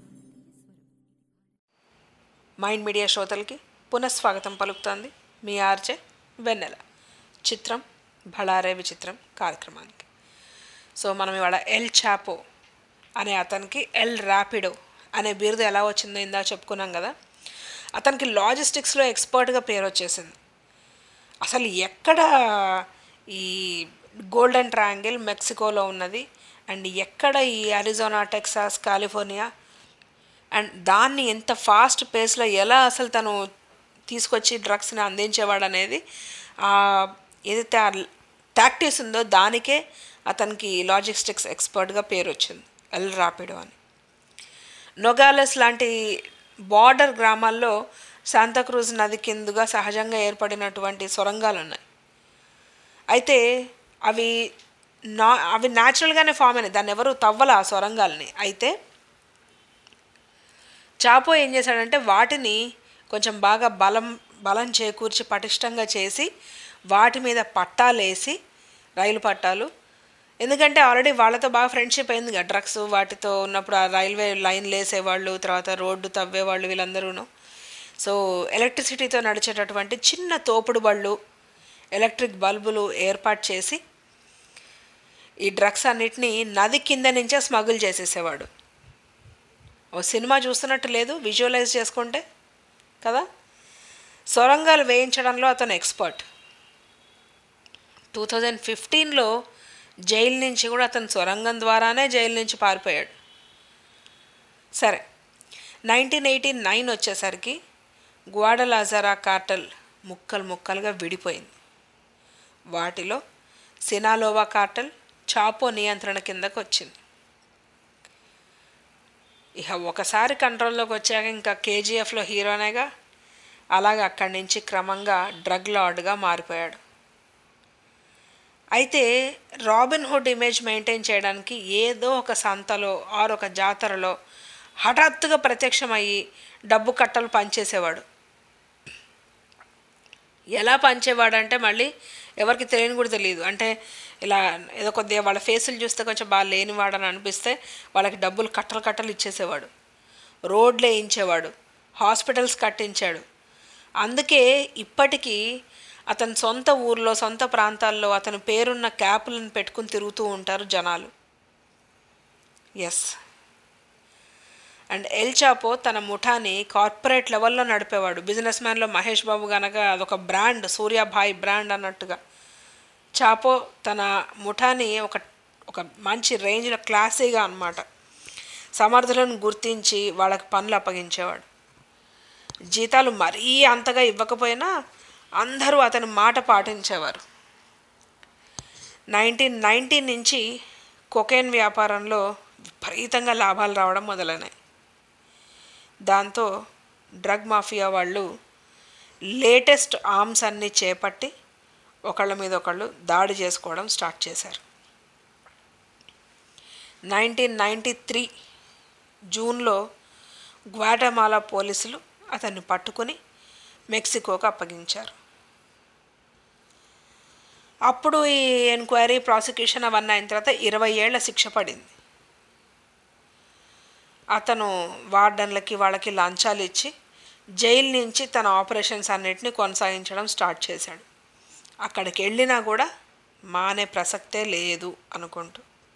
మైండ్ మీడియా శ్రోతలకి పునఃస్వాగతం పలుకుతోంది మీ ఆర్జే వెన్నెల. చిత్రం భళారే విచిత్రం కార్యక్రమానికి. సో మనం ఇవాళ ఎల్ చాపో అనే అతనికి ఎల్ ర్యాపిడో అనే బిరుదు ఎలా వచ్చిందో ఇందాక చెప్పుకున్నాం కదా. అతనికి లాజిస్టిక్స్లో ఎక్స్పర్ట్గా పేరు వచ్చేసింది. అసలు ఎక్కడ ఈ గోల్డెన్ ట్రయాంగిల్ మెక్సికోలో ఉన్నది, అండ్ ఎక్కడ ఈ అరిజోనా, టెక్సాస్, కాలిఫోర్నియా, అండ్ దాన్ని ఎంత ఫాస్ట్ పేస్లో ఎలా అసలు తను తీసుకొచ్చి డ్రగ్స్ని అందించేవాడు అనేది ఏదైతే ఆ టాక్టిక్స్ ఉందో దానికే అతనికి లాజిస్టిక్స్ ఎక్స్పర్ట్గా పేరు వచ్చింది, ఎల్ ర్యాపిడో అని. నొగాలెస్ లాంటి బార్డర్ గ్రామాల్లో శాంతాక్రూజ్ నది కిందుగా సహజంగా ఏర్పడినటువంటి సొరంగాలు ఉన్నాయి. అయితే అవి నా అవి న్యాచురల్గానే ఫామ్ అయినాయి, దాన్ని ఎవరు తవ్వల ఆ సొరంగాల్ని. అయితే చాపో ఏం చేశాడంటే వాటిని కొంచెం బాగా బలం బలం చేకూర్చి పటిష్టంగా చేసి వాటి మీద పట్టాలేసి, రైలు పట్టాలు, ఎందుకంటే ఆల్రెడీ వాళ్ళతో బాగా ఫ్రెండ్షిప్ అయింది కదా డ్రగ్స్ వాటితో ఉన్నప్పుడు. ఆ రైల్వే లైన్లు వేసేవాళ్ళు, తర్వాత రోడ్డు తవ్వేవాళ్ళు వీళ్ళందరూ. సో ఎలక్ట్రిసిటీతో నడిచేటటువంటి చిన్న తోపుడు బళ్ళు, ఎలక్ట్రిక్ బల్బులు ఏర్పాటు చేసి ఈ డ్రగ్స్ అన్నిటినీ నది కింద నుంచే స్మగుల్ చేసేసేవాడు. ఓ సినిమా చూస్తున్నట్టు లేదు, విజువలైజ్ చేసుకుంటే కదా. సొరంగాలు వేయించడంలో అతను ఎక్స్పర్ట్. టూ థౌజండ్ ఫిఫ్టీన్లో జైలు నుంచి కూడా అతను సొరంగం ద్వారానే జైలు నుంచి పారిపోయాడు. సరే, నైన్టీన్ ఎయిటీ నైన్ వచ్చేసరికి గ్వాడలాజరా కార్టల్ ముక్కలు ముక్కలుగా విడిపోయింది. వాటిలో సినాలోవా కార్టల్ చాపో నియంత్రణ కిందకు వచ్చింది. ఇక ఒకసారి కంట్రోల్లోకి వచ్చాక ఇంకా కేజీఎఫ్లో హీరోనేగా. అలాగే అక్కడి నుంచి క్రమంగా డ్రగ్ లార్డ్గా మారిపోయాడు. అయితే రాబిన్ హుడ్ ఇమేజ్ మెయింటైన్ చేయడానికి ఏదో ఒక సంతలో ఆర్ ఒక జాతరలో హఠాత్తుగా ప్రత్యక్షమయ్యి డబ్బు కట్టలు పంచేసేవాడు. ఎలా పంచేవాడంటే మళ్ళీ ఎవరికి తెలియని కూడా తెలియదు. అంటే ఇలా ఏదో కొద్దిగా వాళ్ళ ఫేసులు చూస్తే కొంచెం బాగా లేనివాడని అనిపిస్తే వాళ్ళకి డబ్బులు కట్టలు కట్టలు ఇచ్చేసేవాడు. రోడ్లు వేయించేవాడు, హాస్పిటల్స్ కట్టించాడు. అందుకే ఇప్పటికీ అతని సొంత ఊర్లో సొంత ప్రాంతాల్లో అతని పేరున్న క్యాపులను పెట్టుకుని తిరుగుతూ ఉంటారు జనాలు. ఎస్. అండ్ ఎల్ చాపో తన ముఠాని కార్పొరేట్ లెవెల్లో నడిపేవాడు. బిజినెస్ మ్యాన్లో మహేష్ బాబు కనుక అదొక బ్రాండ్, సూర్యాభాయ్ బ్రాండ్ అన్నట్టుగా చాపో తన ముఠాని ఒక ఒక మంచి రేంజ్లో క్లాసీగా అన్నమాట సమర్థులను గుర్తించి వాళ్ళకి పనులు అప్పగించేవాడు. జీతాలు మరీ అంతగా ఇవ్వకపోయినా అందరూ అతని మాట పాటించేవారు. నైన్టీన్ నైన్టీ నుంచి కొకైన్ వ్యాపారంలో విపరీతంగా లాభాలు రావడం మొదలైనాయి. దాంతో డ్రగ్ మాఫియా వాళ్ళు లేటెస్ట్ ఆర్మ్స్ అన్నీ చేపట్టి ఒకళ్ళ మీద ఒకళ్ళు దాడి చేసుకోవడం స్టార్ట్ చేశారు. నైన్టీన్ నైంటీ త్రీ జూన్లో గ్వాటమాలా పోలీసులు అతన్ని పట్టుకుని మెక్సికోకు అప్పగించారు. అప్పుడు ఈ ఎంక్వైరీ, ప్రాసిక్యూషన్ అవన్నీ అయిన తర్వాత ఇరవై ఏళ్ల శిక్ష పడింది. అతను వార్డన్లకి వాళ్ళకి లంచాలు ఇచ్చి జైలు నుంచి తన ఆపరేషన్స్ అన్నిటిని కొనసాగించడం స్టార్ట్ చేశాడు. అక్కడికి వెళ్ళినా కూడా మానే ప్రసక్తే లేదు అనుకుంటూ.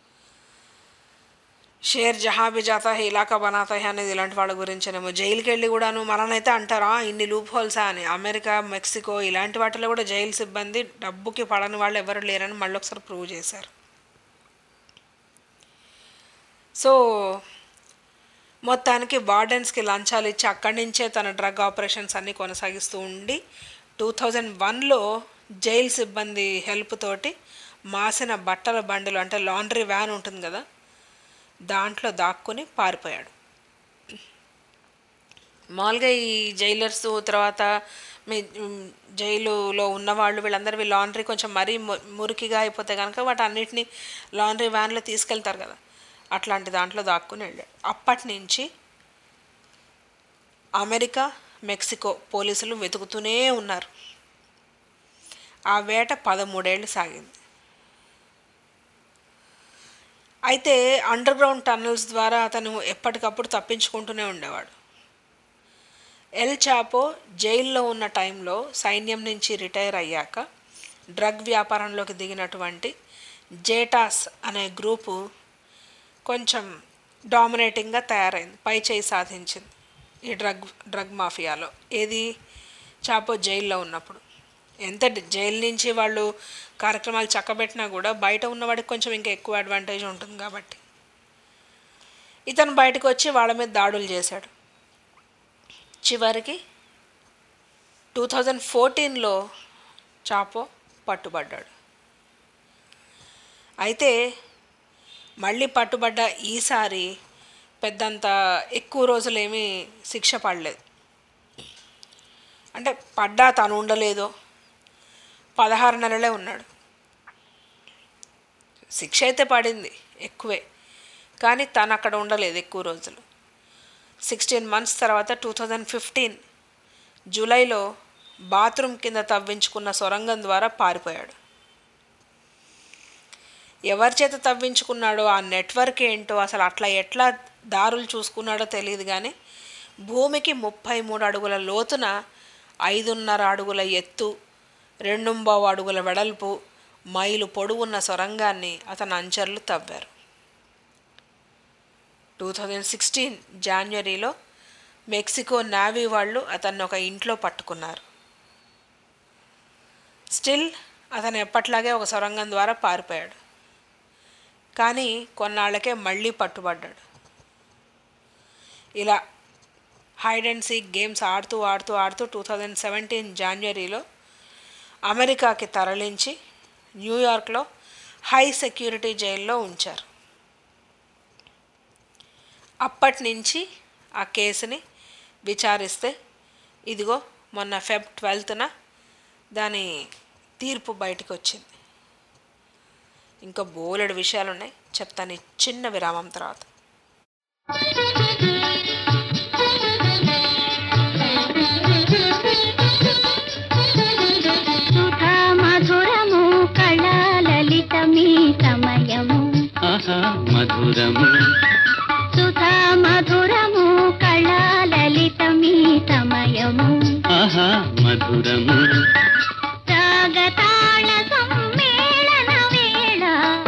షేర్ జహా బి జాతా హై ఇలాకా బనాతా హై అనేది ఇలాంటి వాళ్ళ గురించేనేమో. జైలుకి వెళ్ళి కూడాను మననైతే అంటారా ఇన్ని లూప్ హోల్సా అని. అమెరికా, మెక్సికో ఇలాంటి వాటిలో కూడా జైలు సిబ్బంది డబ్బుకి పడని వాళ్ళు ఎవరు లేరని మళ్ళీ ఒకసారి ప్రూవ్ చేశారు. సో మొత్తానికి వార్డెన్స్కి లంచాలు ఇచ్చి అక్కడి నుంచే తన డ్రగ్ ఆపరేషన్స్ అన్నీ కొనసాగిస్తూ ఉండి టూ థౌజండ్ వన్లో జైలు సిబ్బంది హెల్ప్ తోటి మాసిన బట్టల బండిలు అంటే లాండ్రీ వ్యాన్ ఉంటుంది కదా, దాంట్లో దాక్కుని పారిపోయాడు. మామూలుగా ఈ జైలర్స్ తర్వాత మీ జైలులో ఉన్నవాళ్ళు వీళ్ళందరూ లాండ్రీ కొంచెం మరీ మురికిగా అయిపోతే కనుక వాటి అన్నిటినీ లాండ్రీ వ్యాన్లో తీసుకెళ్తారు కదా, అట్లాంటి దాంట్లో దాక్కుని వెళ్ళాడు. అప్పటి నుంచి అమెరికా, మెక్సికో పోలీసులు వెతుకుతూనే ఉన్నారు. ఆ వేట పదమూడేళ్ళు సాగింది. అయితే అండర్ గ్రౌండ్ టన్నల్స్ ద్వారా అతను ఎప్పటికప్పుడు తప్పించుకుంటూనే ఉండేవాడు. ఎల్ చాపో జైల్లో ఉన్న టైంలో సైన్యం నుంచి రిటైర్ అయ్యాక డ్రగ్ వ్యాపారంలోకి దిగినటువంటి జేటాస్ అనే గ్రూపు కొంచెం డామినేటింగ్గా తయారైంది, పై చేయి సాధించింది ఈ డ్రగ్ డ్రగ్ మాఫియాలో. ఏది చాపో జైల్లో ఉన్నప్పుడు. ఎంత జైలు నుంచి వాళ్ళు కార్యక్రమాలు చక్కబెట్టినా కూడా బయట ఉన్నవాడికి కొంచెం ఇంకా ఎక్కువ అడ్వాంటేజ్ ఉంటుంది కాబట్టి ఇతను బయటకు వచ్చి వాళ్ళ మీద దాడులు చేశాడు. చివరికి టూ థౌజండ్ ఫోర్టీన్లో చాపో పట్టుబడ్డాడు. అయితే మళ్ళీ పట్టుబడ్డ ఈసారి పెద్దంత ఎక్కువ రోజులేమీ శిక్ష పడలేదు. అంటే పడ్డా తను ఉండలేదో, పదహారు నెలలే ఉన్నాడు. శిక్ష అయితే పడింది ఎక్కువే, కానీ తను అక్కడ ఉండలేదు ఎక్కువ రోజులు. సిక్స్టీన్ మంత్స్ తర్వాత టూ థౌజండ్ ఫిఫ్టీన్ జూలైలో బాత్రూమ్ కింద తవ్వించుకున్న సొరంగం ద్వారా పారిపోయాడు. ఎవరి చేత తవ్వించుకున్నాడో, ఆ నెట్వర్క్ ఏంటో, అసలు అట్లా ఎట్లా దారులు చూసుకున్నాడో తెలియదు. కానీ భూమికి ముప్పై మూడు అడుగుల లోతున ఐదున్నర అడుగుల ఎత్తు, రెండుంబావు అడుగుల వెడల్పు, మైలు పొడవున్న సొరంగాన్ని అతని అంచర్లు తవ్వారు. టూ థౌజండ్ సిక్స్టీన్ జాన్వరిలో మెక్సికో నేవీ వాళ్ళు అతన్ని ఒక ఇంట్లో పట్టుకున్నారు. స్టిల్ అతను ఎప్పట్లాగే ఒక సొరంగం ద్వారా పారిపోయాడు. కానీ కొన్నాళ్ళకే మళ్ళీ పట్టుబడ్డాడు. ఇలా హైడ్ అండ్ సీక్ గేమ్స్ ఆడుతూ ఆడుతూ ఆడుతూ టూ థౌజండ్ సెవెంటీన్ జాన్వరిలో అమెరికాకి తరలించి న్యూయార్క్లో హై సెక్యూరిటీ జైల్లో ఉంచారు. అప్పటి నుంచి ఆ కేసుని విచారిస్తే ఇదిగో మొన్న ఫెబ్ ట్వెల్త్న దాని తీర్పు బయటకు వచ్చింది. ఇంకా బోలెడు విషయాలు ఉన్నాయి, చెప్తాను ఈ చిన్న విరామం తర్వాత. మధురము కళాలలిత మీ సమయము మధురము సుధా మధురము కళాలలిత మీ సమయము మధురము రాగతాళ సమ్మేళన వేళ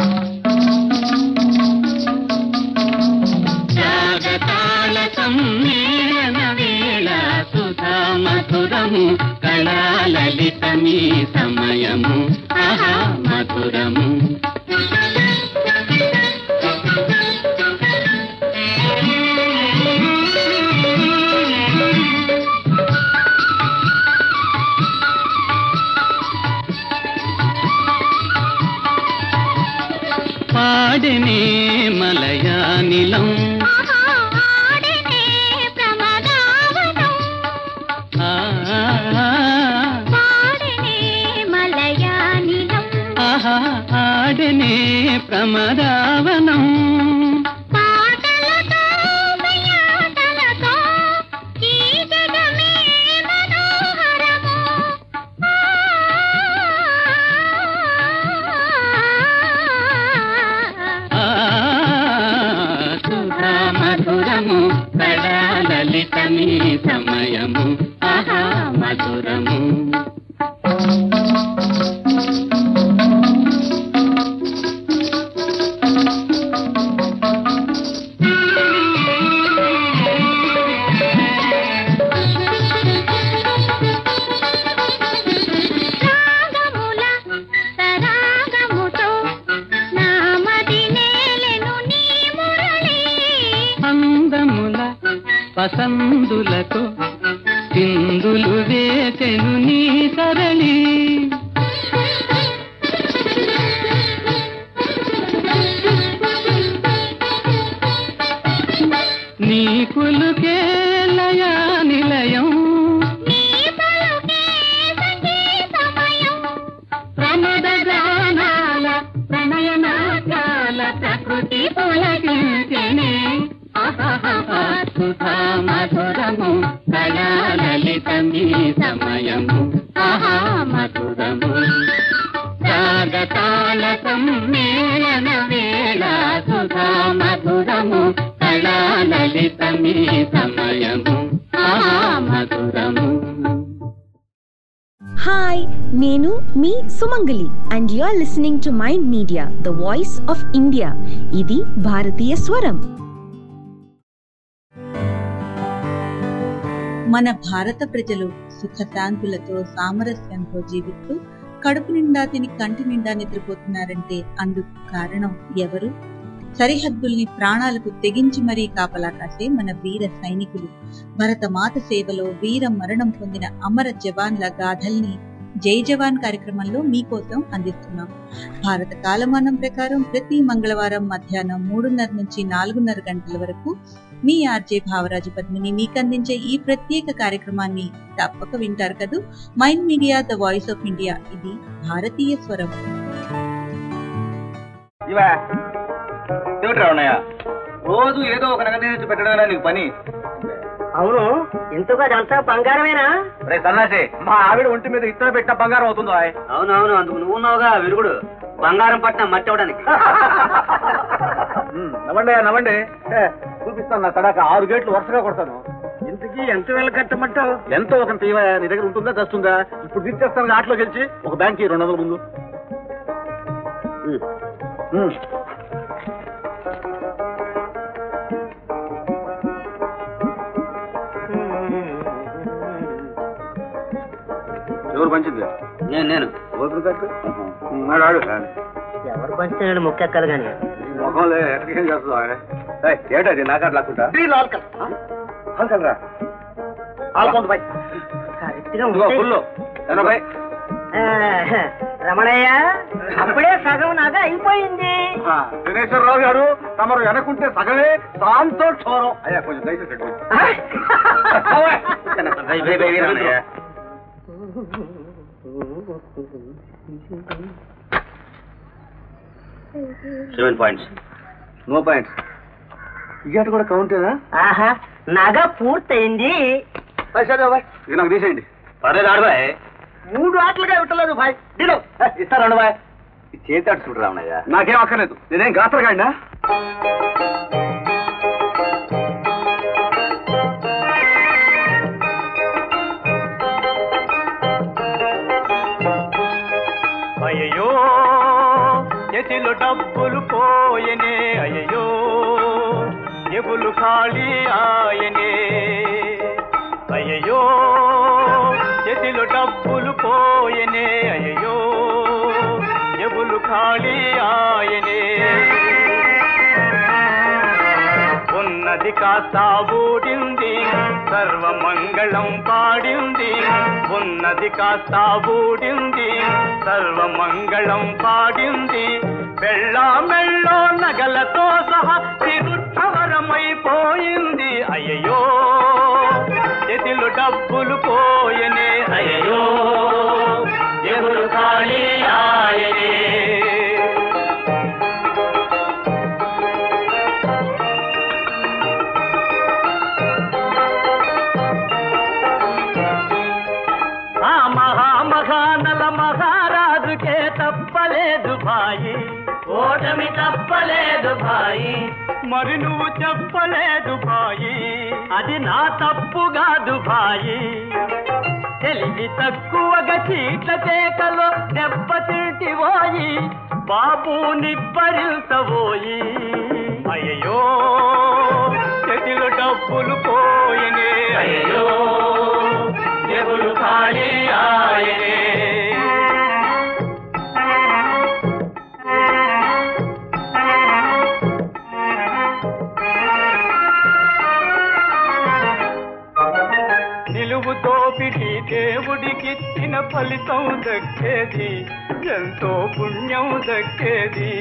రాగతాళ సమ్మేళన వేళ సుధా మధురము కళాలలిత మీ సమయము మధురము పాడనే మలయానిలం ఆడనే ప్రమదావనం పాడనే మలయానిలం ఆడనే ప్రమదావనం పాటలతో ప్రియాటలతో ఈ జగమే మనోహరము సుధా మధురము కళాలలిత మీ సమయము మధురము రాగముల తరాగముతో నామది నేలెను నీ మురళి అందముల పసందులతో సింధులు వేసెను నీ సరళి నీ కులుకే లయా నిలయం నీ పలుకే సంగీతమయం ప్రమద గానాల ప్రణయనాట్యాల ప్రకృతి పులకించెనే సుధా మధురము కళాలలిత మీ సమయము మధురము రాగతాళ సమ్మేళన వేళ సుధా మధురము కళాలలిత మీ సమయము మధురము. హాయ్, నేను మీ Sumangali and you are listening to mind media the voice of India. ఇది భారతీయ స్వరం. మన భారత ప్రజలు సుఖశాంతులతో సామరస్యంతో జీవిస్తూ కడుపు నిండా తిని కంటి నిండా నిద్రపోతున్నారంటే అందుకు కారణం ఎవరు? సరిహద్దుల్ని ప్రాణాలకు తెగించి మరీ కాపలా కాసే మన వీర సైనికులు. భరతమాత సేవలో వీర మరణం పొందిన అమర జవాన్ల గాథల్ని జై జవాన్ కార్యక్రమంలో మీకోసం అందిస్తున్నాం. భారత కాలమానం ప్రకారం ప్రతి మంగళవారం మధ్యాహ్నం మూడున్నర నుంచి నాలుగున్నర గంటల వరకు మీ ఆర్జే భావరాజు పద్మిని మీకు అందించే ఈ ప్రత్యేక కార్యక్రమాన్ని తప్పక వింటారు కదూ. Mind media the voice of India, ఇది భారతీయ స్వరం. రోజు ఏదో ఒక నగదు తెచ్చి పెట్టడం నీకు పని. అవును, ఇంతగా అదంతా బంగారమేనా? రే సన్నాసి, మా ఆవిడ ఒంటి మీద ఇత్తనం పెట్టిన బంగారం అవుతుందో? అవునవును, అందుకు నువ్వు ఉన్నావుగా విరుగుడు, బంగారం పట్టిన మట్టి అవడానికి. నవ్వండి నవ్వండి, చూపిస్తాను నా తడాక. ఆరు గేట్లు వరుసగా కొడతాను. ఇంతకీ ఎంత వేల కట్టమంటావు? ఎంతో ఒక తీవయా, నీ దగ్గర ఉంటుందా తెస్తుందా? ఇప్పుడు తీర్చేస్తాను ఆటలో గెలిచి. ఒక బ్యాంక్కి రెండు వందల ముందు. ఎవరు పంచింది? నేను నేను ఎవరు పంచుతున్నాడు ముక్కెక్కలు కానీ ముఖంలో ఎట్లా చేస్తుందా? ఏటది నాకాడు లాక్కుంటా రా. రమణయ్య అప్పుడే సగం నగ అయిపోయింది. దినేశ్వరరావు గారు తమరు వెనకుంటే సగమే సంతోషం. అయ్యా కొంచెం దయచేసి సెవెన్ పాయింట్స్ నో పాయింట్స్. ఇక కూడా కౌంటేనా? ఆహా, నగ పూర్తయింది. ఇది నాకు తీసేయండి. పర్లేదు ఆడబాయ్. మూడు ఆటలుగా ఇవ్వట్లేదు భాయ్. ఇస్తారండి బాయ్. చేతాడు చూడు రామయ్య. నాకేం అక్కర్లేదు, నేనేం గాత్రగాడినా. అయ్యో చేతిలో డబ్బులు పోయనే, అయ్యో ఎబులు ఖాళీ ఆయనే. అయ్యో చేతిలో డబ్బులు పోయనే, అయ్యో ఎబులు ఖాళీ ఆయనే. ఉన్నది కాస్త బూడింది, సర్వమంగళం పాడింది. ఉన్నది కాస్త బూడింది, సర్వమంగళం పాడింది. వెళ్ళ మెళ్ళో నగలతో సహా తిరుక్షవరమైపోయింది. అయ్యో చేతిలో డబ్బులు పోయనే, అయ్యో ఎగురు ఖాళీ ఆయనే. ఆ మహామహానల మహారాజుకే తప్పలేదు భాయి, ఓటమి తప్పలేదు భాయి. మరి నువ్వు చెప్పలేదు భాయి, అది నా తప్పు కాదు భాయి. తెలివి తక్కువగా చీట్ల చేకలో దెబ్బతింటిపోయి బాబు నిబ్బరిల్తబోయి. అయ్యో చేతిలో డబ్బులు పోయనే, అయ్యో ఎగులు ఖాళీ ఆయనే. నిలువు దోపిడి దేవుడికిచ్చిన ఫలితం దక్కేది, ఎంతో పుణ్యం దక్కేది.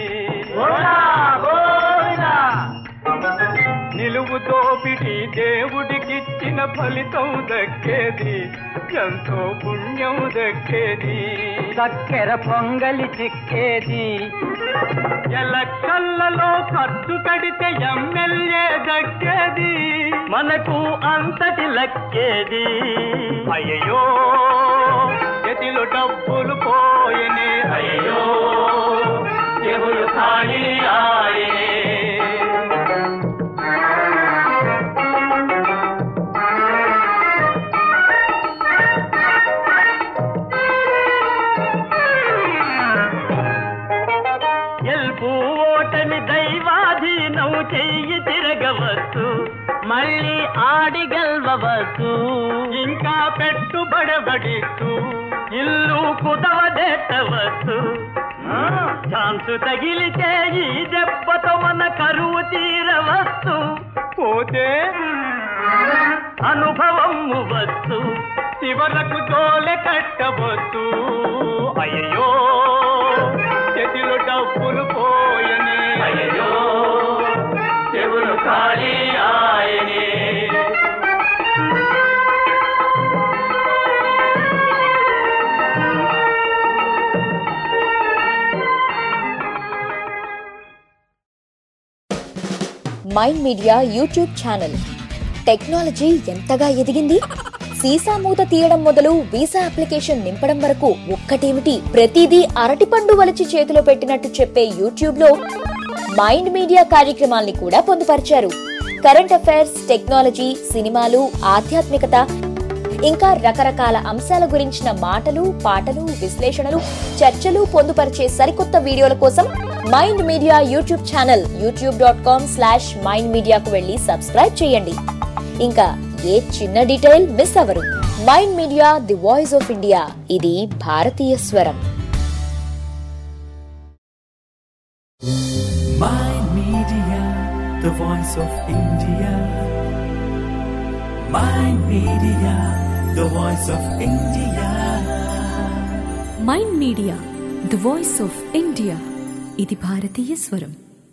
నిలువు దోపిడి దేవుడికిచ్చిన ఫలితం దక్కేది, ఎంతో పుణ్యం దక్కేది. చక్కెర పొంగలి చిక్కేది, ఎలక్షన్లలో ఖర్చు కడితే ఎమ్మెల్యే దక్కేది. మనకు అంతటి లక్కేది. అయ్యో చేతిలో డబ్బులు పోయనే, అయ్యో చెవులు ఖాళీ ఆయనే. గెలుపు ఓటమి దైవాధీనం, చెయ్యి తిరగవచ్చు మళ్ళీ ఆడి గెలవచ్చు. ఇంకా పెట్టుబడబడిస్తూ ఇల్లు కుదవదెట్టవచ్చు. ఛాన్సు తగిలితే ఈ దెబ్బతో మన కరువు తీరవచ్చు. పోతే అనుభవం వచ్చు, చివరకు తోలె కట్టవచ్చు. అయ్యో చేతిలో డబ్బులు పోయనే, అయ్యో చెవులు ఖాళీ ఆయనే. Mind media YouTube channel. Technology ఎంతగా ఎదిగింది, సీసా మూత తీయడం మొదలు వీసా అప్లికేషన్ నింపడం వరకు ఒక్కటేమిటి ప్రతిదీ అరటిపండు వలిచి చేతిలో పెట్టినట్టు చెప్పే యూట్యూబ్ లో మైండ్ మీడియా కార్యక్రమాల్ని కూడా పొందుపరిచారు. కరెంట్ అఫైర్స్, టెక్నాలజీ, సినిమాలు, ఆధ్యాత్మికత, ఇంకా రకరకాల అంశాల గురించిన మాటలు, పాటలు, విశ్లేషణలు, చర్చలు పొందుపరిచే సరికొత్త వీడియోల కోసం mind media YouTube channel YouTube dot com slash mind మీడియాకు వెళ్లి సబ్స్క్రైబ్ చేయండి. ఇంకా ఏ చిన్న డీటెయిల్ మిస్ అవ్వరు. Mind media, the voice of India. ఇది భారతీయ స్వరం. Mind Media, the voice of India. Mind Media, the voice of India. Mind media the voice of India. ఇది భారతీయ స్వరం.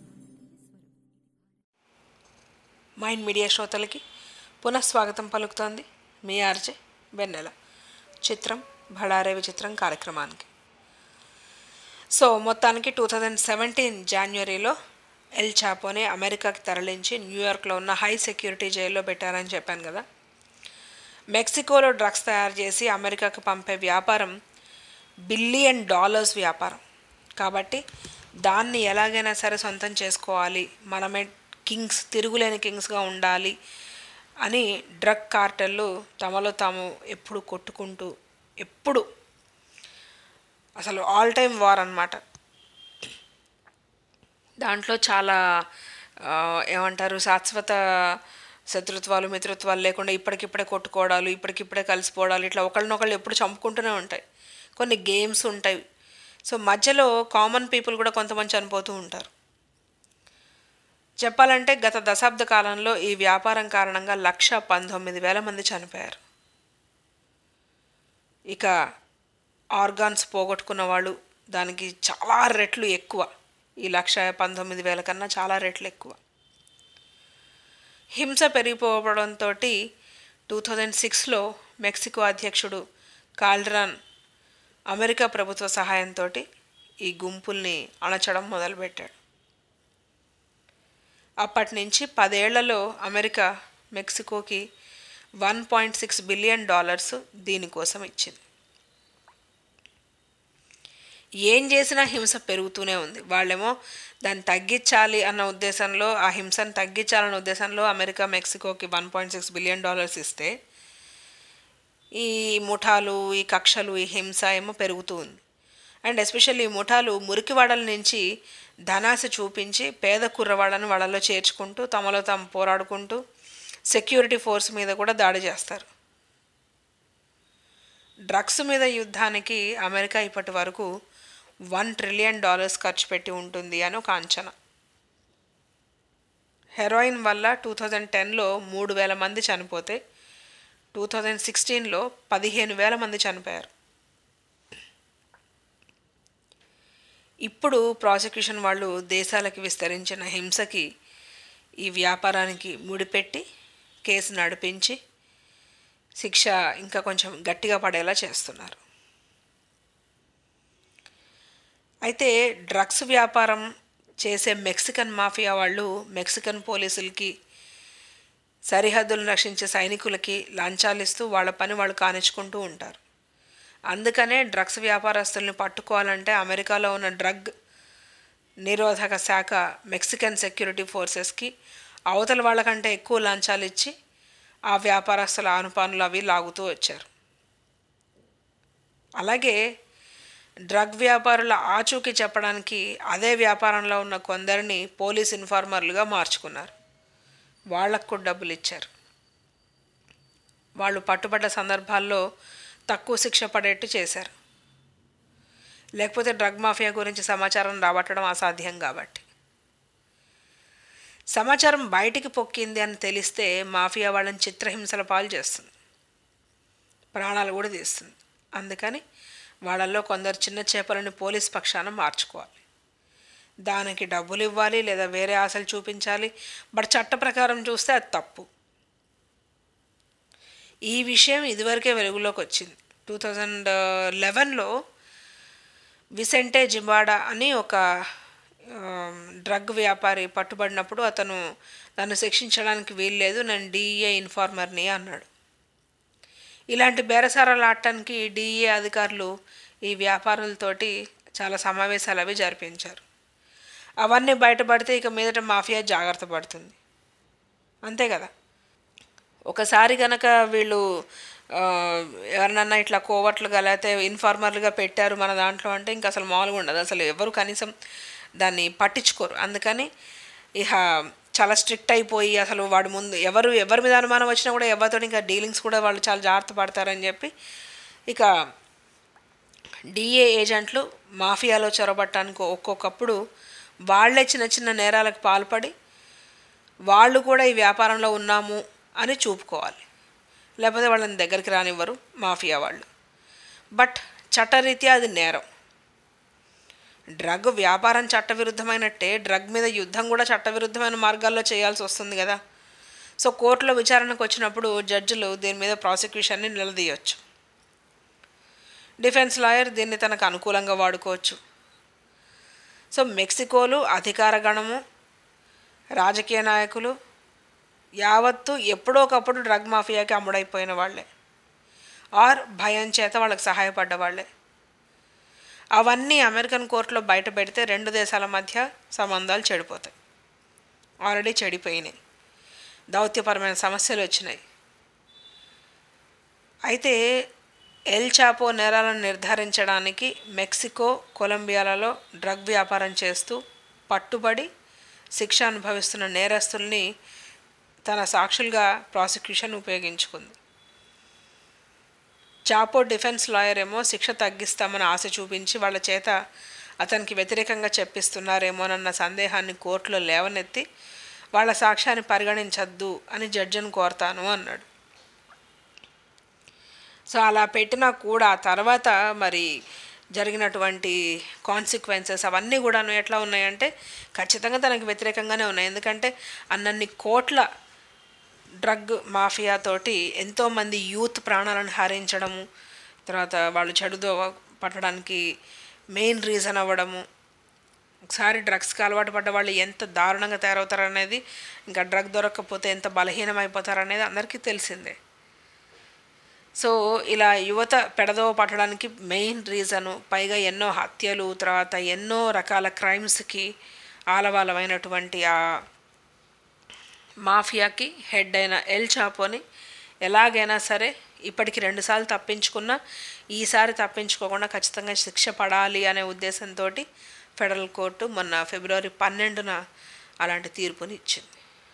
మైండ్ మీడియా శ్రోతలకి పునఃస్వాగతం పలుకుతోంది మీ ఆర్జే వెన్నెల. చిత్రం భళారే విచిత్రం కార్యక్రమానికి. సో మొత్తానికి టూ థౌజండ్ సెవెంటీన్ జాన్వరిలో ఎల్ చాపోని అమెరికాకి తరలించి న్యూయార్క్లో ఉన్న హై సెక్యూరిటీ జైల్లో పెట్టారని చెప్పాను కదా. మెక్సికోలో డ్రగ్స్ తయారు చేసి అమెరికాకు పంపే వ్యాపారం బిలియన్ డాలర్స్ వ్యాపారం కాబట్టి దాన్ని ఎలాగైనా సరే సొంతం చేసుకోవాలి, మనమే కింగ్స్, తిరుగులేని కింగ్స్గా ఉండాలి అని డ్రగ్ కార్టెళ్ళు తమలో తాము ఎప్పుడు కొట్టుకుంటూ ఎప్పుడు అసలు ఆల్ టైమ్ వార్ అన్నమాట. దాంట్లో చాలా ఏమంటారు శాశ్వత శత్రుత్వాలు మిత్రుత్వాలు లేకుండా ఇప్పటికిప్పుడే కొట్టుకోవడాలు, ఇప్పటికిప్పుడే కలిసిపోవడాలు, ఇట్లా ఒకళ్ళనొకళ్ళు ఎప్పుడు చంపుకుంటూనే ఉంటాయి. కొన్ని గేమ్స్ ఉంటాయి. సో మధ్యలో కామన్ పీపుల్ కూడా కొంతమంది చనిపోతూ ఉంటారు. చెప్పాలంటే గత దశాబ్ద కాలంలో ఈ వ్యాపారం కారణంగా లక్ష పంతొమ్మిది వేల మంది చనిపోయారు. ఇక ఆర్గాన్స్ పోగొట్టుకున్న వాళ్ళు దానికి చాలా రెట్లు ఎక్కువ. ఈ లక్ష పంతొమ్మిది వేల కన్నా చాలా రెట్లు ఎక్కువ. హింస పెరిగిపోవడంతో టూ థౌజండ్ సిక్స్లో మెక్సికో అధ్యక్షుడు కాల్డరాన్ అమెరికా ప్రభుత్వ సహాయంతో ఈ గుంపుల్ని అణచడం మొదలుపెట్టాడు. అప్పటి నుంచి పదేళ్లలో అమెరికా మెక్సికోకి one point six billion dollars దీనికోసం ఇచ్చింది. ఏం చేసినా హింస పెరుగుతూనే ఉంది. వాళ్ళేమో దాన్ని తగ్గించాలి అన్న ఉద్దేశంలో, ఆ హింసను తగ్గించాలన్న ఉద్దేశంలో అమెరికా మెక్సికోకి one point six billion dollars ఇస్తే ఈ ముఠాలు, ఈ కక్షలు, ఈ హింస ఏమో పెరుగుతూ ఉంది. అండ్ ఎస్పెషల్లీ ఈ ముఠాలు మురికివాడల నుంచి ధనాశ చూపించి పేద కుర్రవాళ్ళని వాళ్ళలో చేర్చుకుంటూ తమలో తాము పోరాడుకుంటూ సెక్యూరిటీ ఫోర్స్ మీద కూడా దాడి చేస్తారు. డ్రగ్స్ మీద యుద్ధానికి అమెరికా ఇప్పటి వరకు వన్ ట్రిలియన్ డాలర్స్ ఖర్చు పెట్టి ఉంటుంది అని ఒక అంచనా. హెరాయిన్ వల్ల టూ థౌజండ్ టెన్లో మూడు వేల మంది చనిపోతే టూ థౌజండ్ సిక్స్టీన్లో పదిహేను వేల మంది చనిపోయారు. ఇప్పుడు ప్రాసిక్యూషన్ వాళ్ళు దేశాలకి విస్తరించిన హింసకి ఈ వ్యాపారానికి ముడిపెట్టి కేసు నడిపించి శిక్ష ఇంకా కొంచెం గట్టిగా పడేలా చేస్తున్నారు. అయితే డ్రగ్స్ వ్యాపారం చేసే మెక్సికన్ మాఫియా వాళ్ళు మెక్సికన్ పోలీసులకి, సరిహద్దులను రక్షించే సైనికులకి లంచాలు ఇస్తూ వాళ్ళ పని వాళ్ళు కానిచ్చుకుంటూ ఉంటారు. అందుకనే డ్రగ్స్ వ్యాపారస్తుల్ని పట్టుకోవాలంటే అమెరికాలో ఉన్న డ్రగ్ నిరోధక శాఖ మెక్సికన్ సెక్యూరిటీ ఫోర్సెస్కి అవతల వాళ్ళకంటే ఎక్కువ లంచాలు ఇచ్చి ఆ వ్యాపారస్తుల ఆనుపానులు అవి లాగుతూ వచ్చారు. అలాగే డ్రగ్ వ్యాపారుల ఆచూకీ చెప్పడానికి అదే వ్యాపారంలో ఉన్న కొందరిని పోలీస్ ఇన్ఫార్మర్లుగా మార్చుకున్నారు. వాళ్లకు కూడా డబ్బులు ఇచ్చారు. వాళ్ళు పట్టుబడ్డ సందర్భాల్లో తక్కువ శిక్ష పడేట్టు చేశారు. లేకపోతే డ్రగ్ మాఫియా గురించి సమాచారం రాబట్టడం అసాధ్యం కాబట్టి. సమాచారం బయటికి పొక్కింది అని తెలిస్తే మాఫియా వాళ్ళని చిత్రహింసల పాలు చేస్తుంది, ప్రాణాలు కూడా తీస్తుంది. అందుకని వాళ్ళల్లో కొందరు చిన్న చేపలని పోలీస్ పక్షాన మార్చుకోవాలి. దానికి డబ్బులు ఇవ్వాలి లేదా వేరే ఆశలు చూపించాలి. బట్ చట్ట ప్రకారం చూస్తే అది తప్పు. ఈ విషయం ఇదివరకే వెలుగులోకి వచ్చింది. టూ థౌజండ్ లెవెన్లో విసెంటే జింబాడా అని ఒక డ్రగ్ వ్యాపారి పట్టుబడినప్పుడు అతను నన్ను శిక్షించడానికి వీల్లేదు, నేను డిఈఏ ఇన్ఫార్మర్ని అన్నాడు. ఇలాంటి బేరసారాలు ఆడటానికి డిఈఏ అధికారులు ఈ వ్యాపారులతోటి చాలా సమావేశాలు అవి జరిపించారు. అవన్నీ బయటపడితే ఇక మీదట మాఫియా జాగ్రత్త పడుతుంది. అంతే కదా. ఒకసారి కనుక వీళ్ళు ఎవరినన్నా ఇట్లా కోవట్లుగా లేకపోతే ఇన్ఫార్మర్లుగా పెట్టారు మన దాంట్లో అంటే ఇంకా అసలు మామూలుగా ఉండదు. అసలు ఎవరు కనీసం దాన్ని పట్టించుకోరు. అందుకని ఇక చాలా స్ట్రిక్ట్ అయిపోయి అసలు వాడి ముందు ఎవరు ఎవరి మీద అనుమానం వచ్చినా కూడా ఎవరితో ఇంకా డీలింగ్స్ కూడా వాళ్ళు చాలా జాగ్రత్త పడతారని చెప్పి ఇక డిఏ ఏజెంట్లు మాఫియాలో చొరబట్టడానికి ఒక్కొక్కప్పుడు వాళ్ళే చిన్న చిన్న నేరాలకు పాల్పడి వాళ్ళు కూడా ఈ వ్యాపారంలో ఉన్నాము అని చూపుకోవాలి. లేకపోతే వాళ్ళని దగ్గరికి రానివ్వరు మాఫియా వాళ్ళు. బట్ చట్టరీత్యా అది నేరం. డ్రగ్ వ్యాపారం చట్టవిరుద్ధమైనట్టే డ్రగ్ మీద యుద్ధం కూడా చట్టవిరుద్ధమైన మార్గాల్లో చేయాల్సి వస్తుంది కదా. సో కోర్టులో విచారణకు వచ్చినప్పుడు జడ్జిలు దీని మీద ప్రాసిక్యూషన్ని నిలదీయవచ్చు. డిఫెన్స్ లాయర్ దీన్ని తనకు అనుకూలంగా వాడుకోవచ్చు. సో మెక్సికోలు అధికార గణము, రాజకీయ నాయకులు యావత్తు ఎప్పుడో ఒకప్పుడు డ్రగ్ మాఫియాకి అమ్ముడైపోయిన వాళ్ళే, ఆర్ భయం చేత వాళ్ళకి సహాయపడ్డ వాళ్ళే. అవన్నీ అమెరికన్ కోర్టులో బయట పెడితే రెండు దేశాల మధ్య సంబంధాలు చెడిపోతాయి. ఆల్రెడీ చెడిపోయినాయి, దౌత్యపరమైన సమస్యలు వచ్చినాయి. అయితే ఎల్ చాపో నేరాలను నిర్ధారించడానికి మెక్సికో, కొలంబియాలలో డ్రగ్ వ్యాపారం చేస్తూ పట్టుబడి శిక్ష అనుభవిస్తున్న నేరస్తుల్ని తన సాక్షులుగా ప్రాసిక్యూషన్ ఉపయోగించుకుంది. చాపో డిఫెన్స్ లాయర్ ఏమో శిక్ష తగ్గిస్తామని ఆశ చూపించి వాళ్ళ చేత అతనికి వ్యతిరేకంగా చెప్పిస్తున్నారేమోనన్న సందేహాన్ని కోర్టులో లేవనెత్తి వాళ్ళ సాక్ష్యాన్ని పరిగణించద్దు అని జడ్జిని కోరతాను అన్నాడు. సో అలా పెట్టినా కూడా తర్వాత మరి జరిగినటువంటి కాన్సిక్వెన్సెస్ అవన్నీ కూడాను ఎట్లా ఉన్నాయంటే ఖచ్చితంగా తనకు వ్యతిరేకంగానే ఉన్నాయి. ఎందుకంటే అన్నన్ని కోట్ల డ్రగ్ మాఫియాతోటి ఎంతోమంది యూత్ ప్రాణాలను హరించడము, తర్వాత వాళ్ళు చెడుదో పట్టడానికి మెయిన్ రీజన్ అవ్వడము, ఒకసారి డ్రగ్స్కి అలవాటు పడ్డ వాళ్ళు ఎంత దారుణంగా తయారవుతారనేది, ఇంకా డ్రగ్ దొరకకపోతే ఎంత బలహీనమైపోతారనేది అందరికీ తెలిసిందే. సో ఇలా యువత పెడదోవ పట్టడానికి మెయిన్ రీజను, పైగా ఎన్నో హత్యలు, తర్వాత ఎన్నో రకాల క్రైమ్స్కి ఆలవాలమైనటువంటి ఆ మాఫియాకి హెడ్ అయిన ఎల్ చాపోని ఎలాగైనా సరే ఇప్పటికి రెండుసార్లు తప్పించుకున్నా ఈసారి తప్పించుకోకుండా ఖచ్చితంగా శిక్ష పడాలి అనే ఉద్దేశంతో ఫెడరల్ కోర్టు మొన్న ఫిబ్రవరి పన్నెండున అలాంటి తీర్పుని ఇచ్చింది.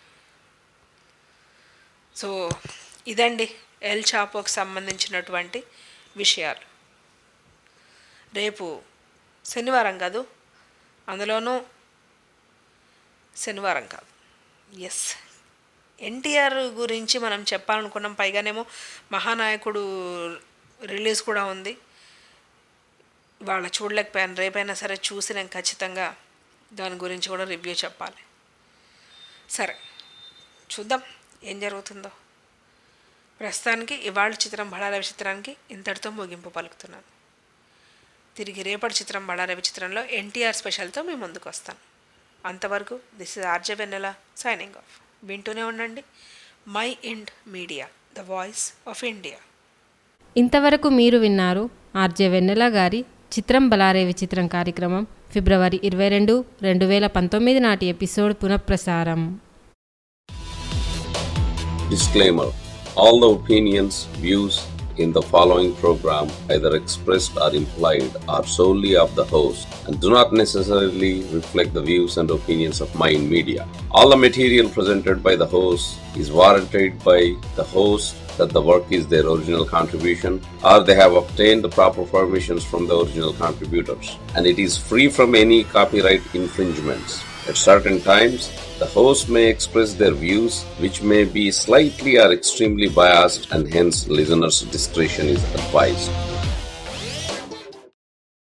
సో ఇదండి ఎల్ చాపోకి సంబంధించినటువంటి విషయాలు. రేపు శనివారం కాదు, అందులోనూ శనివారం కాదు, ఎస్ ఎన్టీఆర్ గురించి మనం చెప్పాలనుకున్నాం. పైగానేమో మహానాయకుడు రిలీజ్ కూడా ఉంది. వాళ్ళ చూడలేకపోయాను, రేపైనా సరే చూసి నేను ఖచ్చితంగా దాని గురించి కూడా రివ్యూ చెప్పాలి. సరే చూద్దాం ఏం జరుగుతుందో. ప్రస్తుతానికి ఇవాళ చిత్రం బళారవి చిత్రానికి ఇంతటితో ముగింపు పలుకుతున్నాను. తిరిగి రేపటి చిత్రం బళారవి చిత్రంలో ఎన్టీఆర్ స్పెషల్తో మీ ముందుకు వస్తాను. అంతవరకు this is RJ Vennela signing off. వింటూనే ఉండండి mind media, the voice of India. ఇంతవరకు మీరు విన్నారు ఆర్జే వెన్నెల గారి చిత్రం బళారవి చిత్రం కార్యక్రమం ఫిబ్రవరి ఇరవై రెండు రెండు వేల పంతొమ్మిది నాటి ఎపిసోడ్ పునఃప్రసారం. Disclaimer: all the opinions, views in the following program, either expressed or implied, are solely of the host and do not necessarily reflect the views and opinions of Mind Media. All the material presented by the host is warranted by the host that the work is their original contribution or they have obtained the proper permissions from the original contributors, and it is free from any copyright infringements. At certain times, the host may express their views which may be slightly or extremely biased, and hence listeners' discretion is advised.